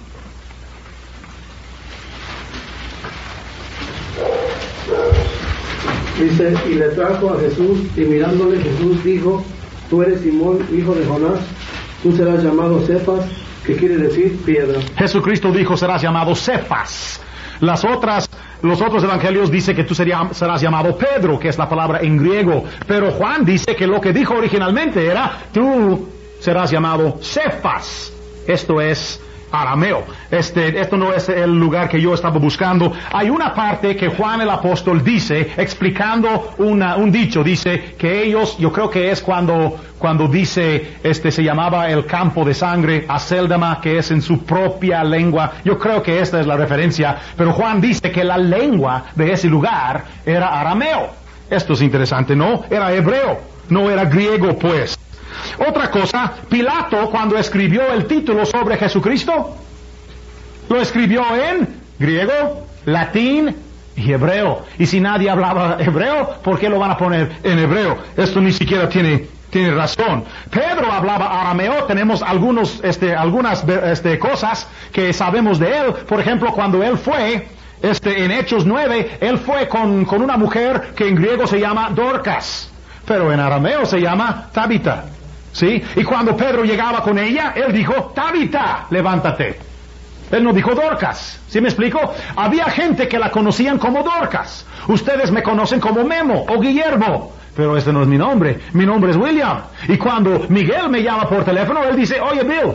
Dice, y le trajo a Jesús, y mirándole Jesús dijo, tú eres Simón, hijo de Jonás, tú serás llamado Cefas, que quiere decir piedra. Jesucristo dijo, serás llamado Cefas. Las otras, los otros evangelios dicen que tú serías, serás llamado Pedro, que es la palabra en griego. Pero Juan dice que lo que dijo originalmente era, tú serás llamado Cefas. Esto es arameo. Este, esto no es el lugar que yo estaba buscando. Hay una parte que Juan el apóstol dice, explicando una, un dicho, dice que ellos, yo creo que es cuando, cuando dice, este, se llamaba el campo de sangre, Aceldama, que es en su propia lengua. Yo creo que esta es la referencia, pero Juan dice que la lengua de ese lugar era arameo. Esto es interesante, ¿no? Era hebreo, no era griego, pues. Otra cosa, Pilato cuando escribió el título sobre Jesucristo, lo escribió en griego, latín y hebreo. Y si nadie hablaba hebreo, ¿por qué lo van a poner en hebreo? Esto ni siquiera tiene, tiene razón. Pedro hablaba arameo, tenemos algunos, este, algunas este, cosas que sabemos de él. Por ejemplo, cuando él fue, este, en Hechos nueve, él fue con, con una mujer que en griego se llama Dorcas, pero en arameo se llama Tabita. ¿Sí? Y cuando Pedro llegaba con ella, él dijo, Tabita, levántate. Él no dijo Dorcas. ¿Sí me explico? Había gente que la conocían como Dorcas. Ustedes me conocen como Memo o Guillermo. Pero este no es mi nombre. Mi nombre es William. Y cuando Miguel me llama por teléfono, él dice, oye Bill.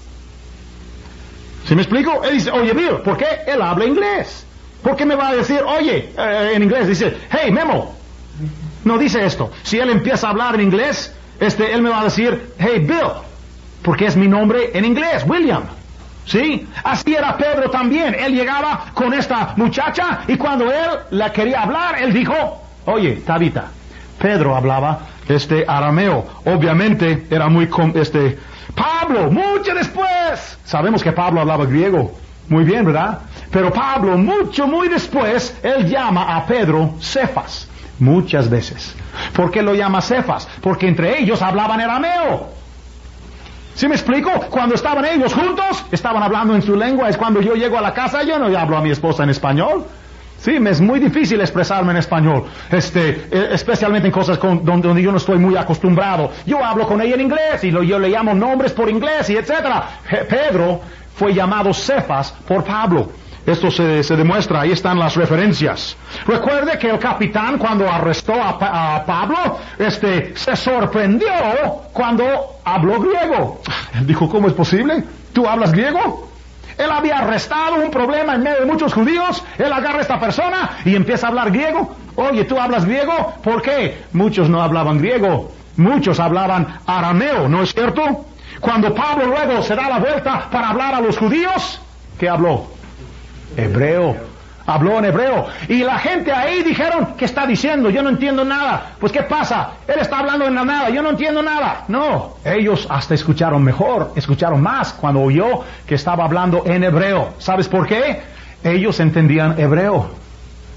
¿Sí me explico? Él dice, oye Bill. ¿Por qué? Él habla inglés. ¿Por qué me va a decir, oye, eh, en inglés? Dice, hey Memo. No dice esto. Si él empieza a hablar en inglés, Este, él me va a decir, hey Bill, porque es mi nombre en inglés, William. ¿Sí? Así era Pedro también. Él llegaba con esta muchacha y cuando él la quería hablar, él dijo, oye, Tabita. Pedro hablaba este arameo. Obviamente era muy, este, Pablo, mucho después. Sabemos que Pablo hablaba griego. Muy bien, ¿verdad? Pero Pablo, mucho, muy después, él llama a Pedro Cefas. Muchas veces. ¿Por qué lo llama Cefas? Porque entre ellos hablaban arameo. ¿Sí me explico? Cuando estaban ellos juntos, estaban hablando en su lengua. Es cuando yo llego a la casa, yo no hablo a mi esposa en español. Sí, me es muy difícil expresarme en español. Este, especialmente en cosas con, donde, donde yo no estoy muy acostumbrado. Yo hablo con ella en inglés y lo, yo le llamo nombres por inglés y etcétera. Pedro fue llamado Cefas por Pablo. Esto se, se demuestra, ahí están las referencias. Recuerde que el capitán cuando arrestó a, a Pablo, este, se sorprendió cuando habló griego. Él dijo, ¿cómo es posible? ¿Tú hablas griego? Él había arrestado un problema en medio de muchos judíos, él agarra a esta persona y empieza a hablar griego. Oye, ¿tú hablas griego? ¿Por qué? Muchos no hablaban griego, muchos hablaban arameo, ¿no es cierto? Cuando Pablo luego se da la vuelta para hablar a los judíos, ¿qué habló? Hebreo. Habló en hebreo. Y la gente ahí dijeron, ¿qué está diciendo? Yo no entiendo nada. Pues ¿qué pasa? Él está hablando en la nada, yo no entiendo nada. No, ellos hasta escucharon mejor, escucharon más cuando oyó que estaba hablando en hebreo. ¿Sabes por qué? Ellos entendían hebreo.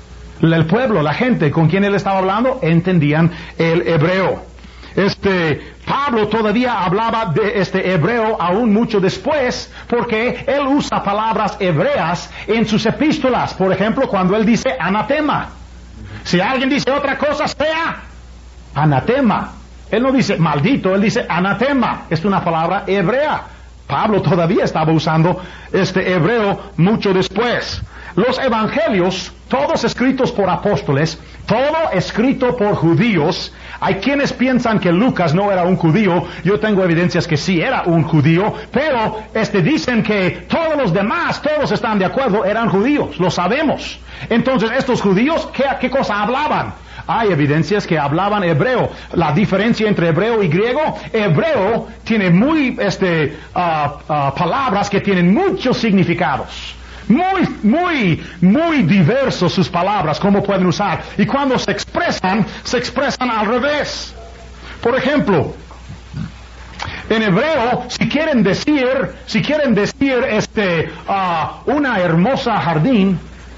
El pueblo, la gente con quien él estaba hablando, entendían el hebreo. Este, Pablo todavía hablaba de este hebreo aún mucho después, porque él usa palabras hebreas en sus epístolas. Por ejemplo, cuando él dice anatema. Si alguien dice otra cosa, sea anatema. Él no dice maldito, él dice anatema. Es una palabra hebrea. Pablo todavía estaba usando este hebreo mucho después. Los evangelios, todos escritos por apóstoles, todo escrito por judíos. Hay quienes piensan que Lucas no era un judío. Yo tengo evidencias que sí era un judío, pero este dicen que todos los demás, todos están de acuerdo, eran judíos. Lo sabemos. Entonces, estos judíos, ¿qué, qué cosa hablaban? Hay evidencias que hablaban hebreo. La diferencia entre hebreo y griego, hebreo tiene muy, este, uh, uh, palabras que tienen muchos significados. Muy, muy, muy diversos sus palabras, cómo pueden usar. Y cuando se expresan, se expresan al revés. Por ejemplo, en hebreo, si quieren decir, si quieren decir, este, uh, una hermosa jardín,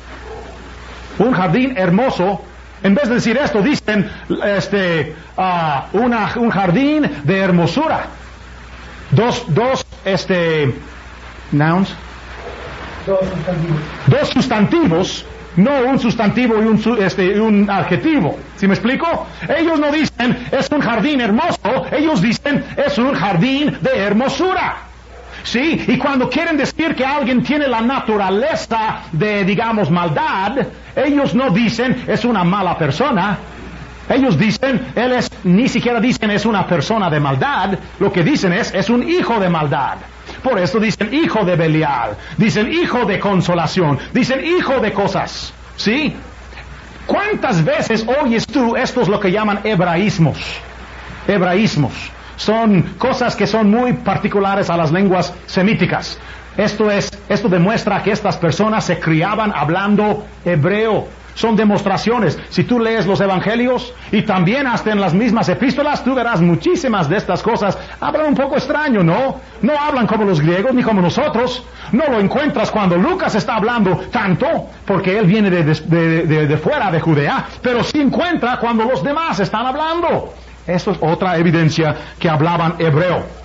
un jardín hermoso, en vez de decir esto, dicen, este, uh, una, un jardín de hermosura. Dos, dos, este, nouns. Dos sustantivos. Dos sustantivos, no un sustantivo y un, este, un adjetivo. ¿Sí me explico? Ellos no dicen es un jardín hermoso, ellos dicen es un jardín de hermosura. ¿Sí? Y cuando quieren decir que alguien tiene la naturaleza de, digamos, maldad, ellos no dicen es una mala persona. Ellos dicen, él es, ni siquiera dicen es una persona de maldad, lo que dicen es, es un hijo de maldad. Por eso dicen hijo de Belial, dicen hijo de consolación, dicen hijo de cosas, ¿sí? ¿Cuántas veces oyes tú estos lo que llaman hebraísmos? Hebraísmos. Son cosas que son muy particulares a las lenguas semíticas. Esto es, esto demuestra que estas personas se criaban hablando hebreo. Son demostraciones. Si tú lees los evangelios y también hasta en las mismas epístolas, tú verás muchísimas de estas cosas. Hablan un poco extraño, ¿no? No hablan como los griegos ni como nosotros. No lo encuentras cuando Lucas está hablando tanto, porque él viene de, de, de, de fuera de Judea, pero sí encuentra cuando los demás están hablando. Esto es otra evidencia que hablaban hebreo.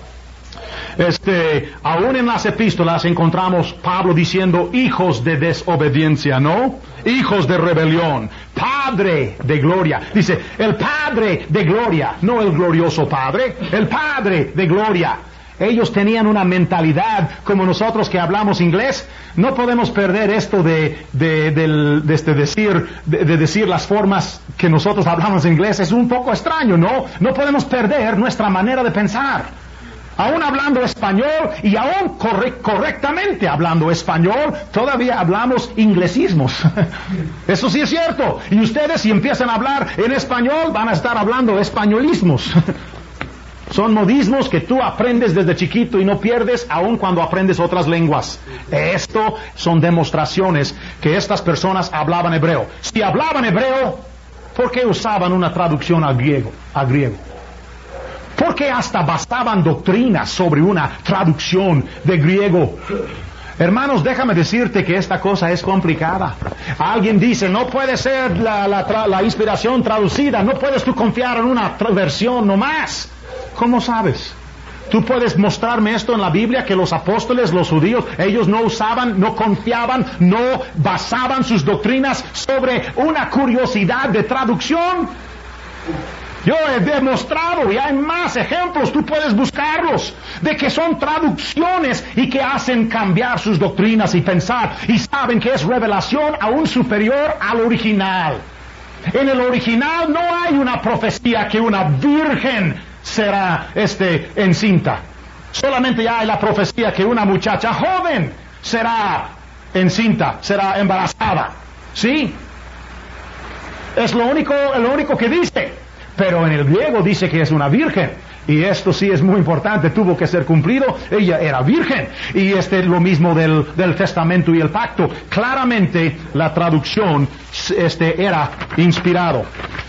Este, aún en las epístolas encontramos Pablo diciendo hijos de desobediencia, ¿no? Hijos de rebelión, Padre de gloria. Dice, el Padre de gloria, no el glorioso Padre, el Padre de gloria. Ellos tenían una mentalidad como nosotros que hablamos inglés. No podemos perder esto de, de, de, de, este decir, de, de decir las formas que nosotros hablamos inglés. Es un poco extraño, ¿no? No podemos perder nuestra manera de pensar. Aún hablando español y aún corre- correctamente hablando español, todavía hablamos inglesismos. Eso sí es cierto. Y ustedes, si empiezan a hablar en español, van a estar hablando españolismos. Son modismos que tú aprendes desde chiquito y no pierdes aun cuando aprendes otras lenguas. Esto son demostraciones que estas personas hablaban hebreo. Si hablaban hebreo, ¿por qué usaban una traducción al griego? Al griego? Porque hasta bastaban doctrinas sobre una traducción de griego. Hermanos, déjame decirte que esta cosa es complicada. Alguien dice, no puede ser la, la, tra- la inspiración traducida, no puedes tú confiar en una tra- versión nomás. ¿Cómo sabes? Tú puedes mostrarme esto en la Biblia, que los apóstoles, los judíos, ellos no usaban, no confiaban, no basaban sus doctrinas sobre una curiosidad de traducción. Yo he demostrado, y hay más ejemplos, tú puedes buscarlos, de que son traducciones y que hacen cambiar sus doctrinas y pensar, y saben que es revelación aún superior al original. En el original no hay una profecía que una virgen será este, encinta. Solamente hay la profecía que una muchacha joven será encinta, será embarazada. ¿Sí? Es lo único, lo único que dice. Pero en el griego dice que es una virgen. Y esto sí es muy importante, tuvo que ser cumplido. Ella era virgen. Y este lo mismo del, del testamento y el pacto. Claramente la traducción este, era inspirado.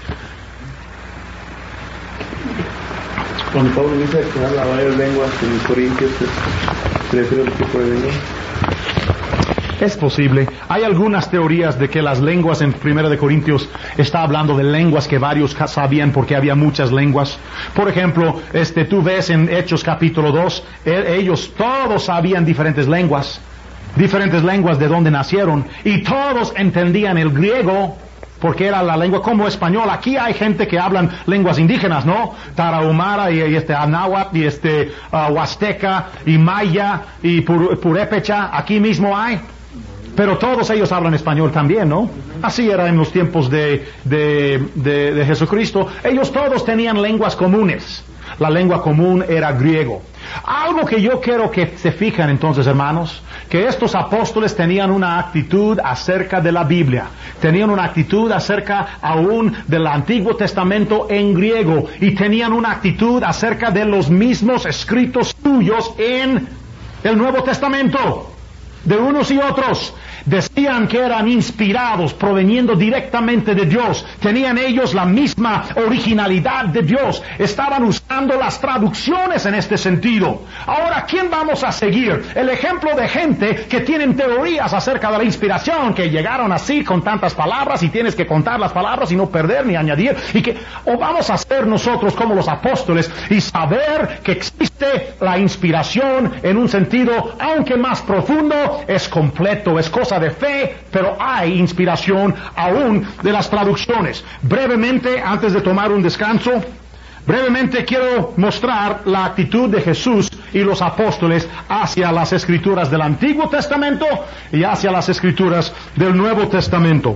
Cuando Pablo dice que habla varias lenguas en Corintios, ¿se refiere al tipo de lengua? Es posible. Hay algunas teorías de que las lenguas en Primera de Corintios está hablando de lenguas que varios sabían porque había muchas lenguas. Por ejemplo, este, tú ves en Hechos capítulo dos, ellos todos sabían diferentes lenguas, diferentes lenguas de donde nacieron, y todos entendían el griego porque era la lengua como español. Aquí hay gente que hablan lenguas indígenas, ¿no? Tarahumara y, y este anáhuatl y este uh, huasteca y maya y pur, purépecha. Aquí mismo hay. Pero todos ellos hablan español también, ¿no? Así era en los tiempos de, de, de, de Jesucristo. Ellos todos tenían lenguas comunes. La lengua común era griego. Algo que yo quiero que se fijen entonces, hermanos, que estos apóstoles tenían una actitud acerca de la Biblia. Tenían una actitud acerca aún del Antiguo Testamento en griego. Y tenían una actitud acerca de los mismos escritos suyos en el Nuevo Testamento. De unos y otros. Decían que eran inspirados, proveniendo directamente de Dios. Tenían ellos la misma originalidad de Dios. Estaban usando las traducciones en este sentido. Ahora, ¿quién vamos a seguir? El ejemplo de gente que tienen teorías acerca de la inspiración, que llegaron así con tantas palabras y tienes que contar las palabras y no perder ni añadir. Y que, o vamos a ser nosotros como los apóstoles y saber que existe la inspiración en un sentido, aunque más profundo, es completo, es cosa de fe, pero hay inspiración aún de las traducciones. Brevemente, antes de tomar un descanso, brevemente quiero mostrar la actitud de Jesús y los apóstoles hacia las escrituras del Antiguo Testamento y hacia las escrituras del Nuevo Testamento.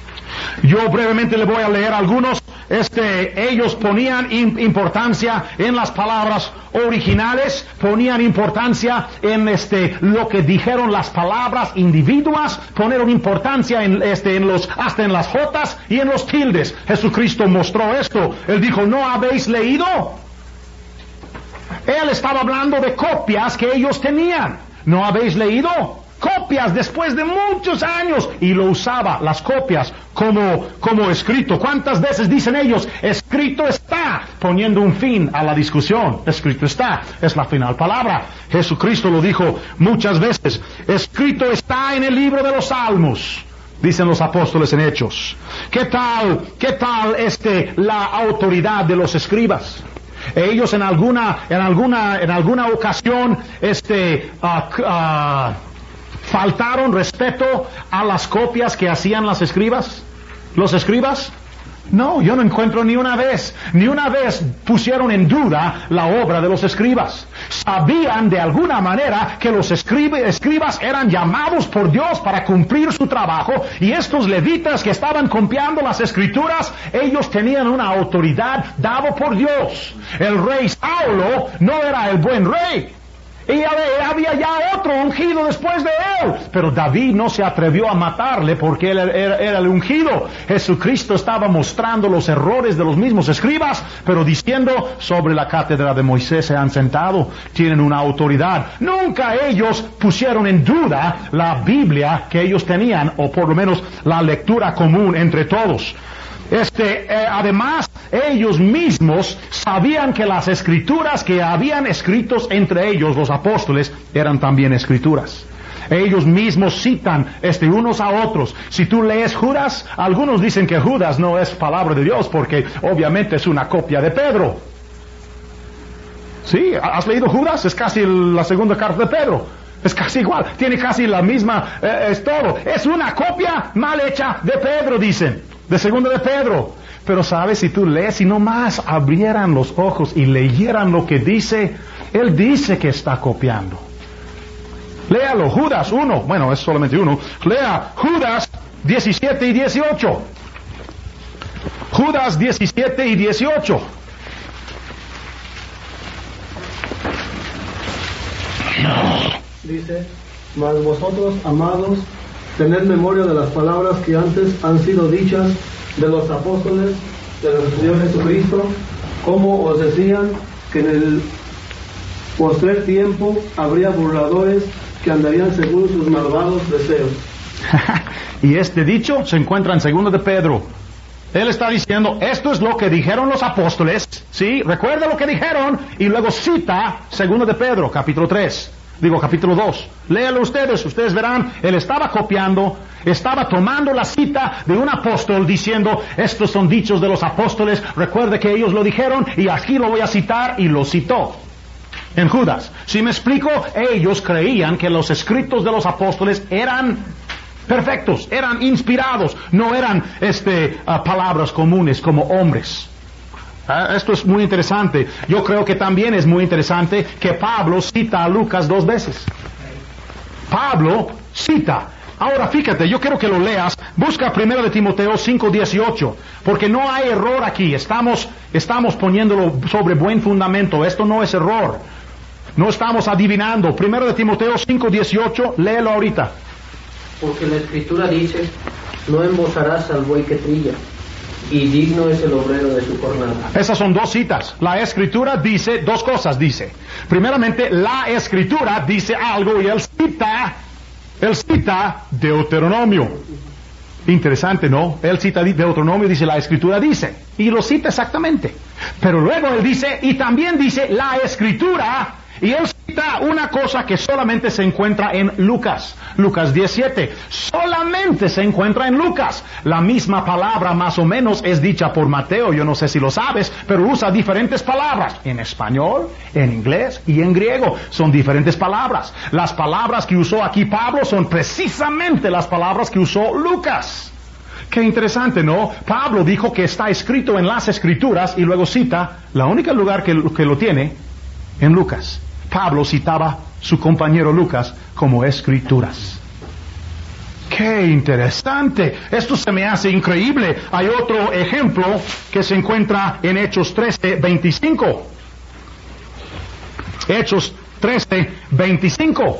Yo brevemente le voy a leer algunos. Este, ellos ponían importancia en las palabras originales, ponían importancia en este, lo que dijeron las palabras individuas, ponieron importancia en este, en los, hasta en las jotas y en los tildes. Jesucristo mostró esto. Él dijo, ¿no habéis leído? Él estaba hablando de copias que ellos tenían. ¿No habéis leído? Copias después de muchos años, y lo usaba, las copias, como, como escrito. ¿Cuántas veces dicen ellos, escrito está, poniendo un fin a la discusión? Escrito está, es la final palabra. Jesucristo lo dijo muchas veces. Escrito está en el libro de los Salmos, dicen los apóstoles en Hechos. ¿Qué tal, qué tal este, la autoridad de los escribas? Ellos en alguna, en alguna, en alguna ocasión, este, uh, uh, ¿faltaron respeto a las copias que hacían las escribas? ¿Los escribas? No, yo no encuentro ni una vez, ni una vez pusieron en duda la obra de los escribas. Sabían de alguna manera que los escribas eran llamados por Dios para cumplir su trabajo, y estos levitas que estaban copiando las escrituras, ellos tenían una autoridad dada por Dios. El rey Saulo no era el buen rey. Y había ya otro ungido después de él. Pero David no se atrevió a matarle porque él era, era el ungido. Jesucristo estaba mostrando los errores de los mismos escribas, pero diciendo, sobre la cátedra de Moisés se han sentado, tienen una autoridad. Nunca ellos pusieron en duda la Biblia que ellos tenían, o por lo menos la lectura común entre todos. Este, eh, además, ellos mismos sabían que las escrituras que habían escritos entre ellos, los apóstoles, eran también escrituras. Ellos mismos citan este, unos a otros. Si tú lees Judas, algunos dicen que Judas no es palabra de Dios porque obviamente es una copia de Pedro. ¿Sí? ¿Has leído Judas? Es casi la segunda carta de Pedro. Es casi igual, tiene casi la misma, eh, es todo. Es una copia mal hecha de Pedro, dicen. De segunda de Pedro. Pero sabes, si tú lees y nomás abrieran los ojos y leyeran lo que dice, él dice que está copiando. Léalo, Judas uno, bueno, es solamente uno. Lea Judas diecisiete y dieciocho. Judas diecisiete y dieciocho. Dice, mas vosotros, amados, tened memoria de las palabras que antes han sido dichas de los apóstoles de nuestro Señor Jesucristo, como os decían que en el postrer tiempo habría burladores que andarían según sus malvados deseos. Y este dicho se encuentra en segundo de Pedro. Él está diciendo, esto es lo que dijeron los apóstoles, ¿sí? Recuerda lo que dijeron, y luego cita segundo de Pedro, capítulo tres. Digo, capítulo dos. Léalo ustedes, ustedes verán, él estaba copiando, estaba tomando la cita de un apóstol diciendo, estos son dichos de los apóstoles, recuerde que ellos lo dijeron y aquí lo voy a citar, y lo citó. En Judas. Si me explico, ellos creían que los escritos de los apóstoles eran perfectos, eran inspirados, no eran este, uh, palabras comunes como hombres. Uh, esto es muy interesante. Yo creo que también es muy interesante que Pablo cita a Lucas dos veces. Pablo cita. Ahora fíjate, yo quiero que lo leas. Busca primero de Timoteo cinco dieciocho, porque no hay error aquí. Estamos, estamos poniéndolo sobre buen fundamento. Esto no es error. No estamos adivinando. Primero de Timoteo cinco dieciocho, léelo ahorita. Porque la Escritura dice, no embozarás al buey que trilla, y digno es el obrero de su jornada. Esas son dos citas. La Escritura dice, dos cosas dice. Primeramente, la Escritura dice algo y él cita, él cita Deuteronomio. Interesante, ¿no? Él cita Deuteronomio y dice, la Escritura dice. Y lo cita exactamente. Pero luego él dice, y también dice, la Escritura. Y él cita una cosa que solamente se encuentra en Lucas. Lucas diecisiete. Solamente se encuentra en Lucas. La misma palabra más o menos es dicha por Mateo. Yo no sé si lo sabes, pero usa diferentes palabras. En español, en inglés y en griego. Son diferentes palabras. Las palabras que usó aquí Pablo son precisamente las palabras que usó Lucas. Qué interesante, ¿no? Pablo dijo que está escrito en las Escrituras y luego cita la única lugar que, que lo tiene en Lucas. Pablo citaba su compañero Lucas como Escrituras. ¡Qué interesante! Esto se me hace increíble. Hay otro ejemplo que se encuentra en Hechos trece veinticinco. Hechos trece veinticinco.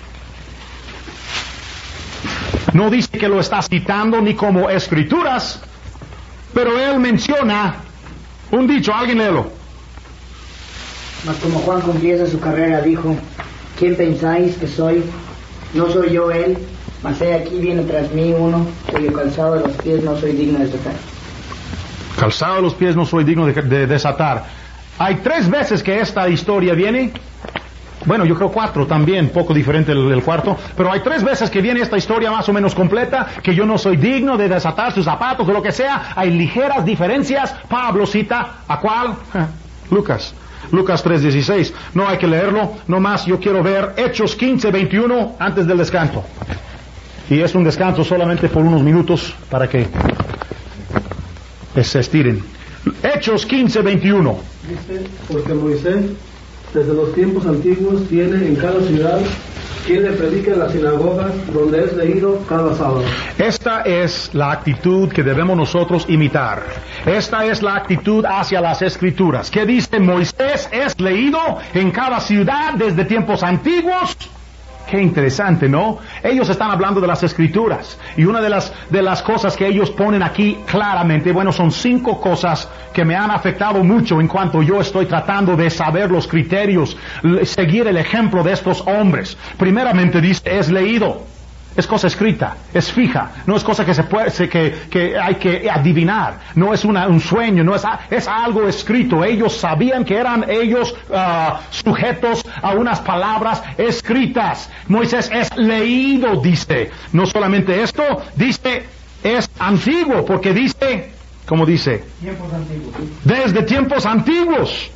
No dice que lo está citando ni como Escrituras, pero él menciona un dicho. Alguien léelo. Mas como Juan confiesa su carrera, dijo, ¿quién pensáis que soy? No soy yo él, mas he aquí viene tras mí uno, cuyo calzado de los pies no soy digno de desatar. Calzado de los pies no soy digno de, de desatar. Hay tres veces que esta historia viene. Bueno, yo creo cuatro también, poco diferente el, el cuarto, pero hay tres veces que viene esta historia más o menos completa, que yo no soy digno de desatar sus zapatos o lo que sea. Hay ligeras diferencias. Pablo cita, ¿a cuál? Lucas. Lucas tres dieciséis. No hay que leerlo, no más. Yo quiero ver Hechos quince veintiuno antes del descanso. Y es un descanso solamente por unos minutos para que se estiren. Hechos quince veintiuno. Dice, porque Moisés desde los tiempos antiguos tiene en cada ciudad quien le predica en las sinagogas donde es leído cada sábado. Esta es la actitud que debemos nosotros imitar. Esta es la actitud hacia las Escrituras. ¿Qué dice? Moisés es leído en cada ciudad desde tiempos antiguos. Qué interesante, ¿no? Ellos están hablando de las Escrituras. Y una de las, de las cosas que ellos ponen aquí claramente, bueno, son cinco cosas que me han afectado mucho en cuanto yo estoy tratando de saber los criterios, seguir el ejemplo de estos hombres. Primeramente dice, es leído. Es cosa escrita, es fija, no es cosa que se puede, que, que hay que adivinar, no es una, un sueño, no es, es algo escrito. Ellos sabían que eran ellos uh, sujetos a unas palabras escritas. Moisés es leído, dice. No solamente esto, dice, es antiguo, porque dice, ¿cómo dice? Tiempos antiguos. Desde tiempos antiguos.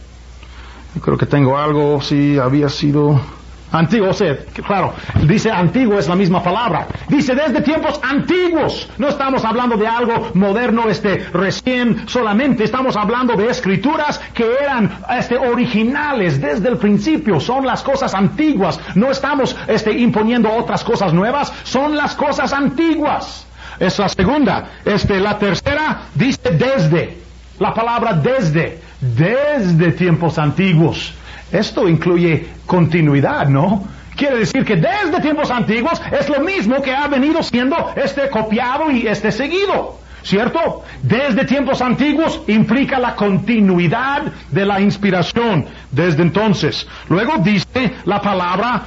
Yo creo que tengo algo, si había sido... Antiguo, o sea, claro, dice antiguo es la misma palabra. Dice desde tiempos antiguos. No estamos hablando de algo moderno, este, recién solamente. Estamos hablando de escrituras que eran, este, originales desde el principio. Son las cosas antiguas. No estamos, este, imponiendo otras cosas nuevas. Son las cosas antiguas. Es la segunda. Este, la tercera dice desde. La palabra desde. Desde tiempos antiguos. Esto incluye continuidad, ¿no? Quiere decir que desde tiempos antiguos es lo mismo que ha venido siendo este copiado y este seguido, ¿cierto? Desde tiempos antiguos implica la continuidad de la inspiración desde entonces. Luego dice la palabra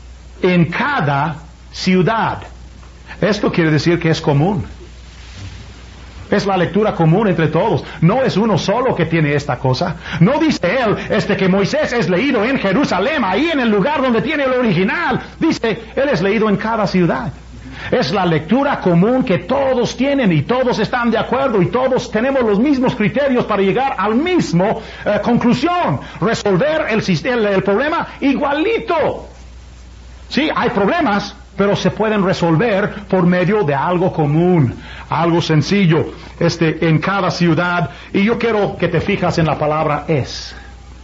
en cada ciudad. Esto quiere decir que es común. Es la lectura común entre todos. No es uno solo que tiene esta cosa. No dice él este que Moisés es leído en Jerusalén, ahí en el lugar donde tiene el original. Dice, él es leído en cada ciudad. Es la lectura común que todos tienen y todos están de acuerdo y todos tenemos los mismos criterios para llegar al mismo eh, conclusión. Resolver el, el, el problema igualito. Sí, hay problemas, pero se pueden resolver por medio de algo común, algo sencillo, este, en cada ciudad. Y yo quiero que te fijas en la palabra es.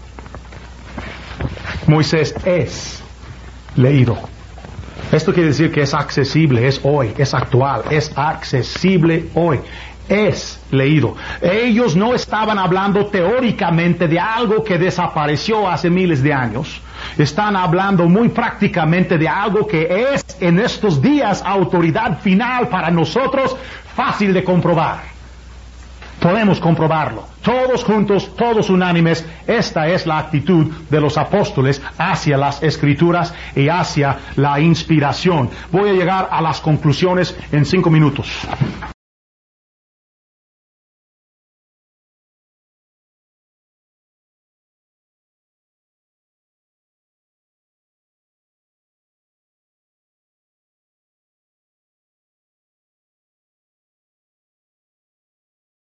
Moisés es leído. Esto quiere decir que es accesible, es hoy, es actual, es accesible hoy. Es leído. Ellos no estaban hablando teóricamente de algo que desapareció hace miles de años. Están hablando muy prácticamente de algo que es en estos días autoridad final para nosotros, fácil de comprobar. Podemos comprobarlo. Todos juntos, todos unánimes, esta es la actitud de los apóstoles hacia las Escrituras y hacia la inspiración. Voy a llegar a las conclusiones en cinco minutos.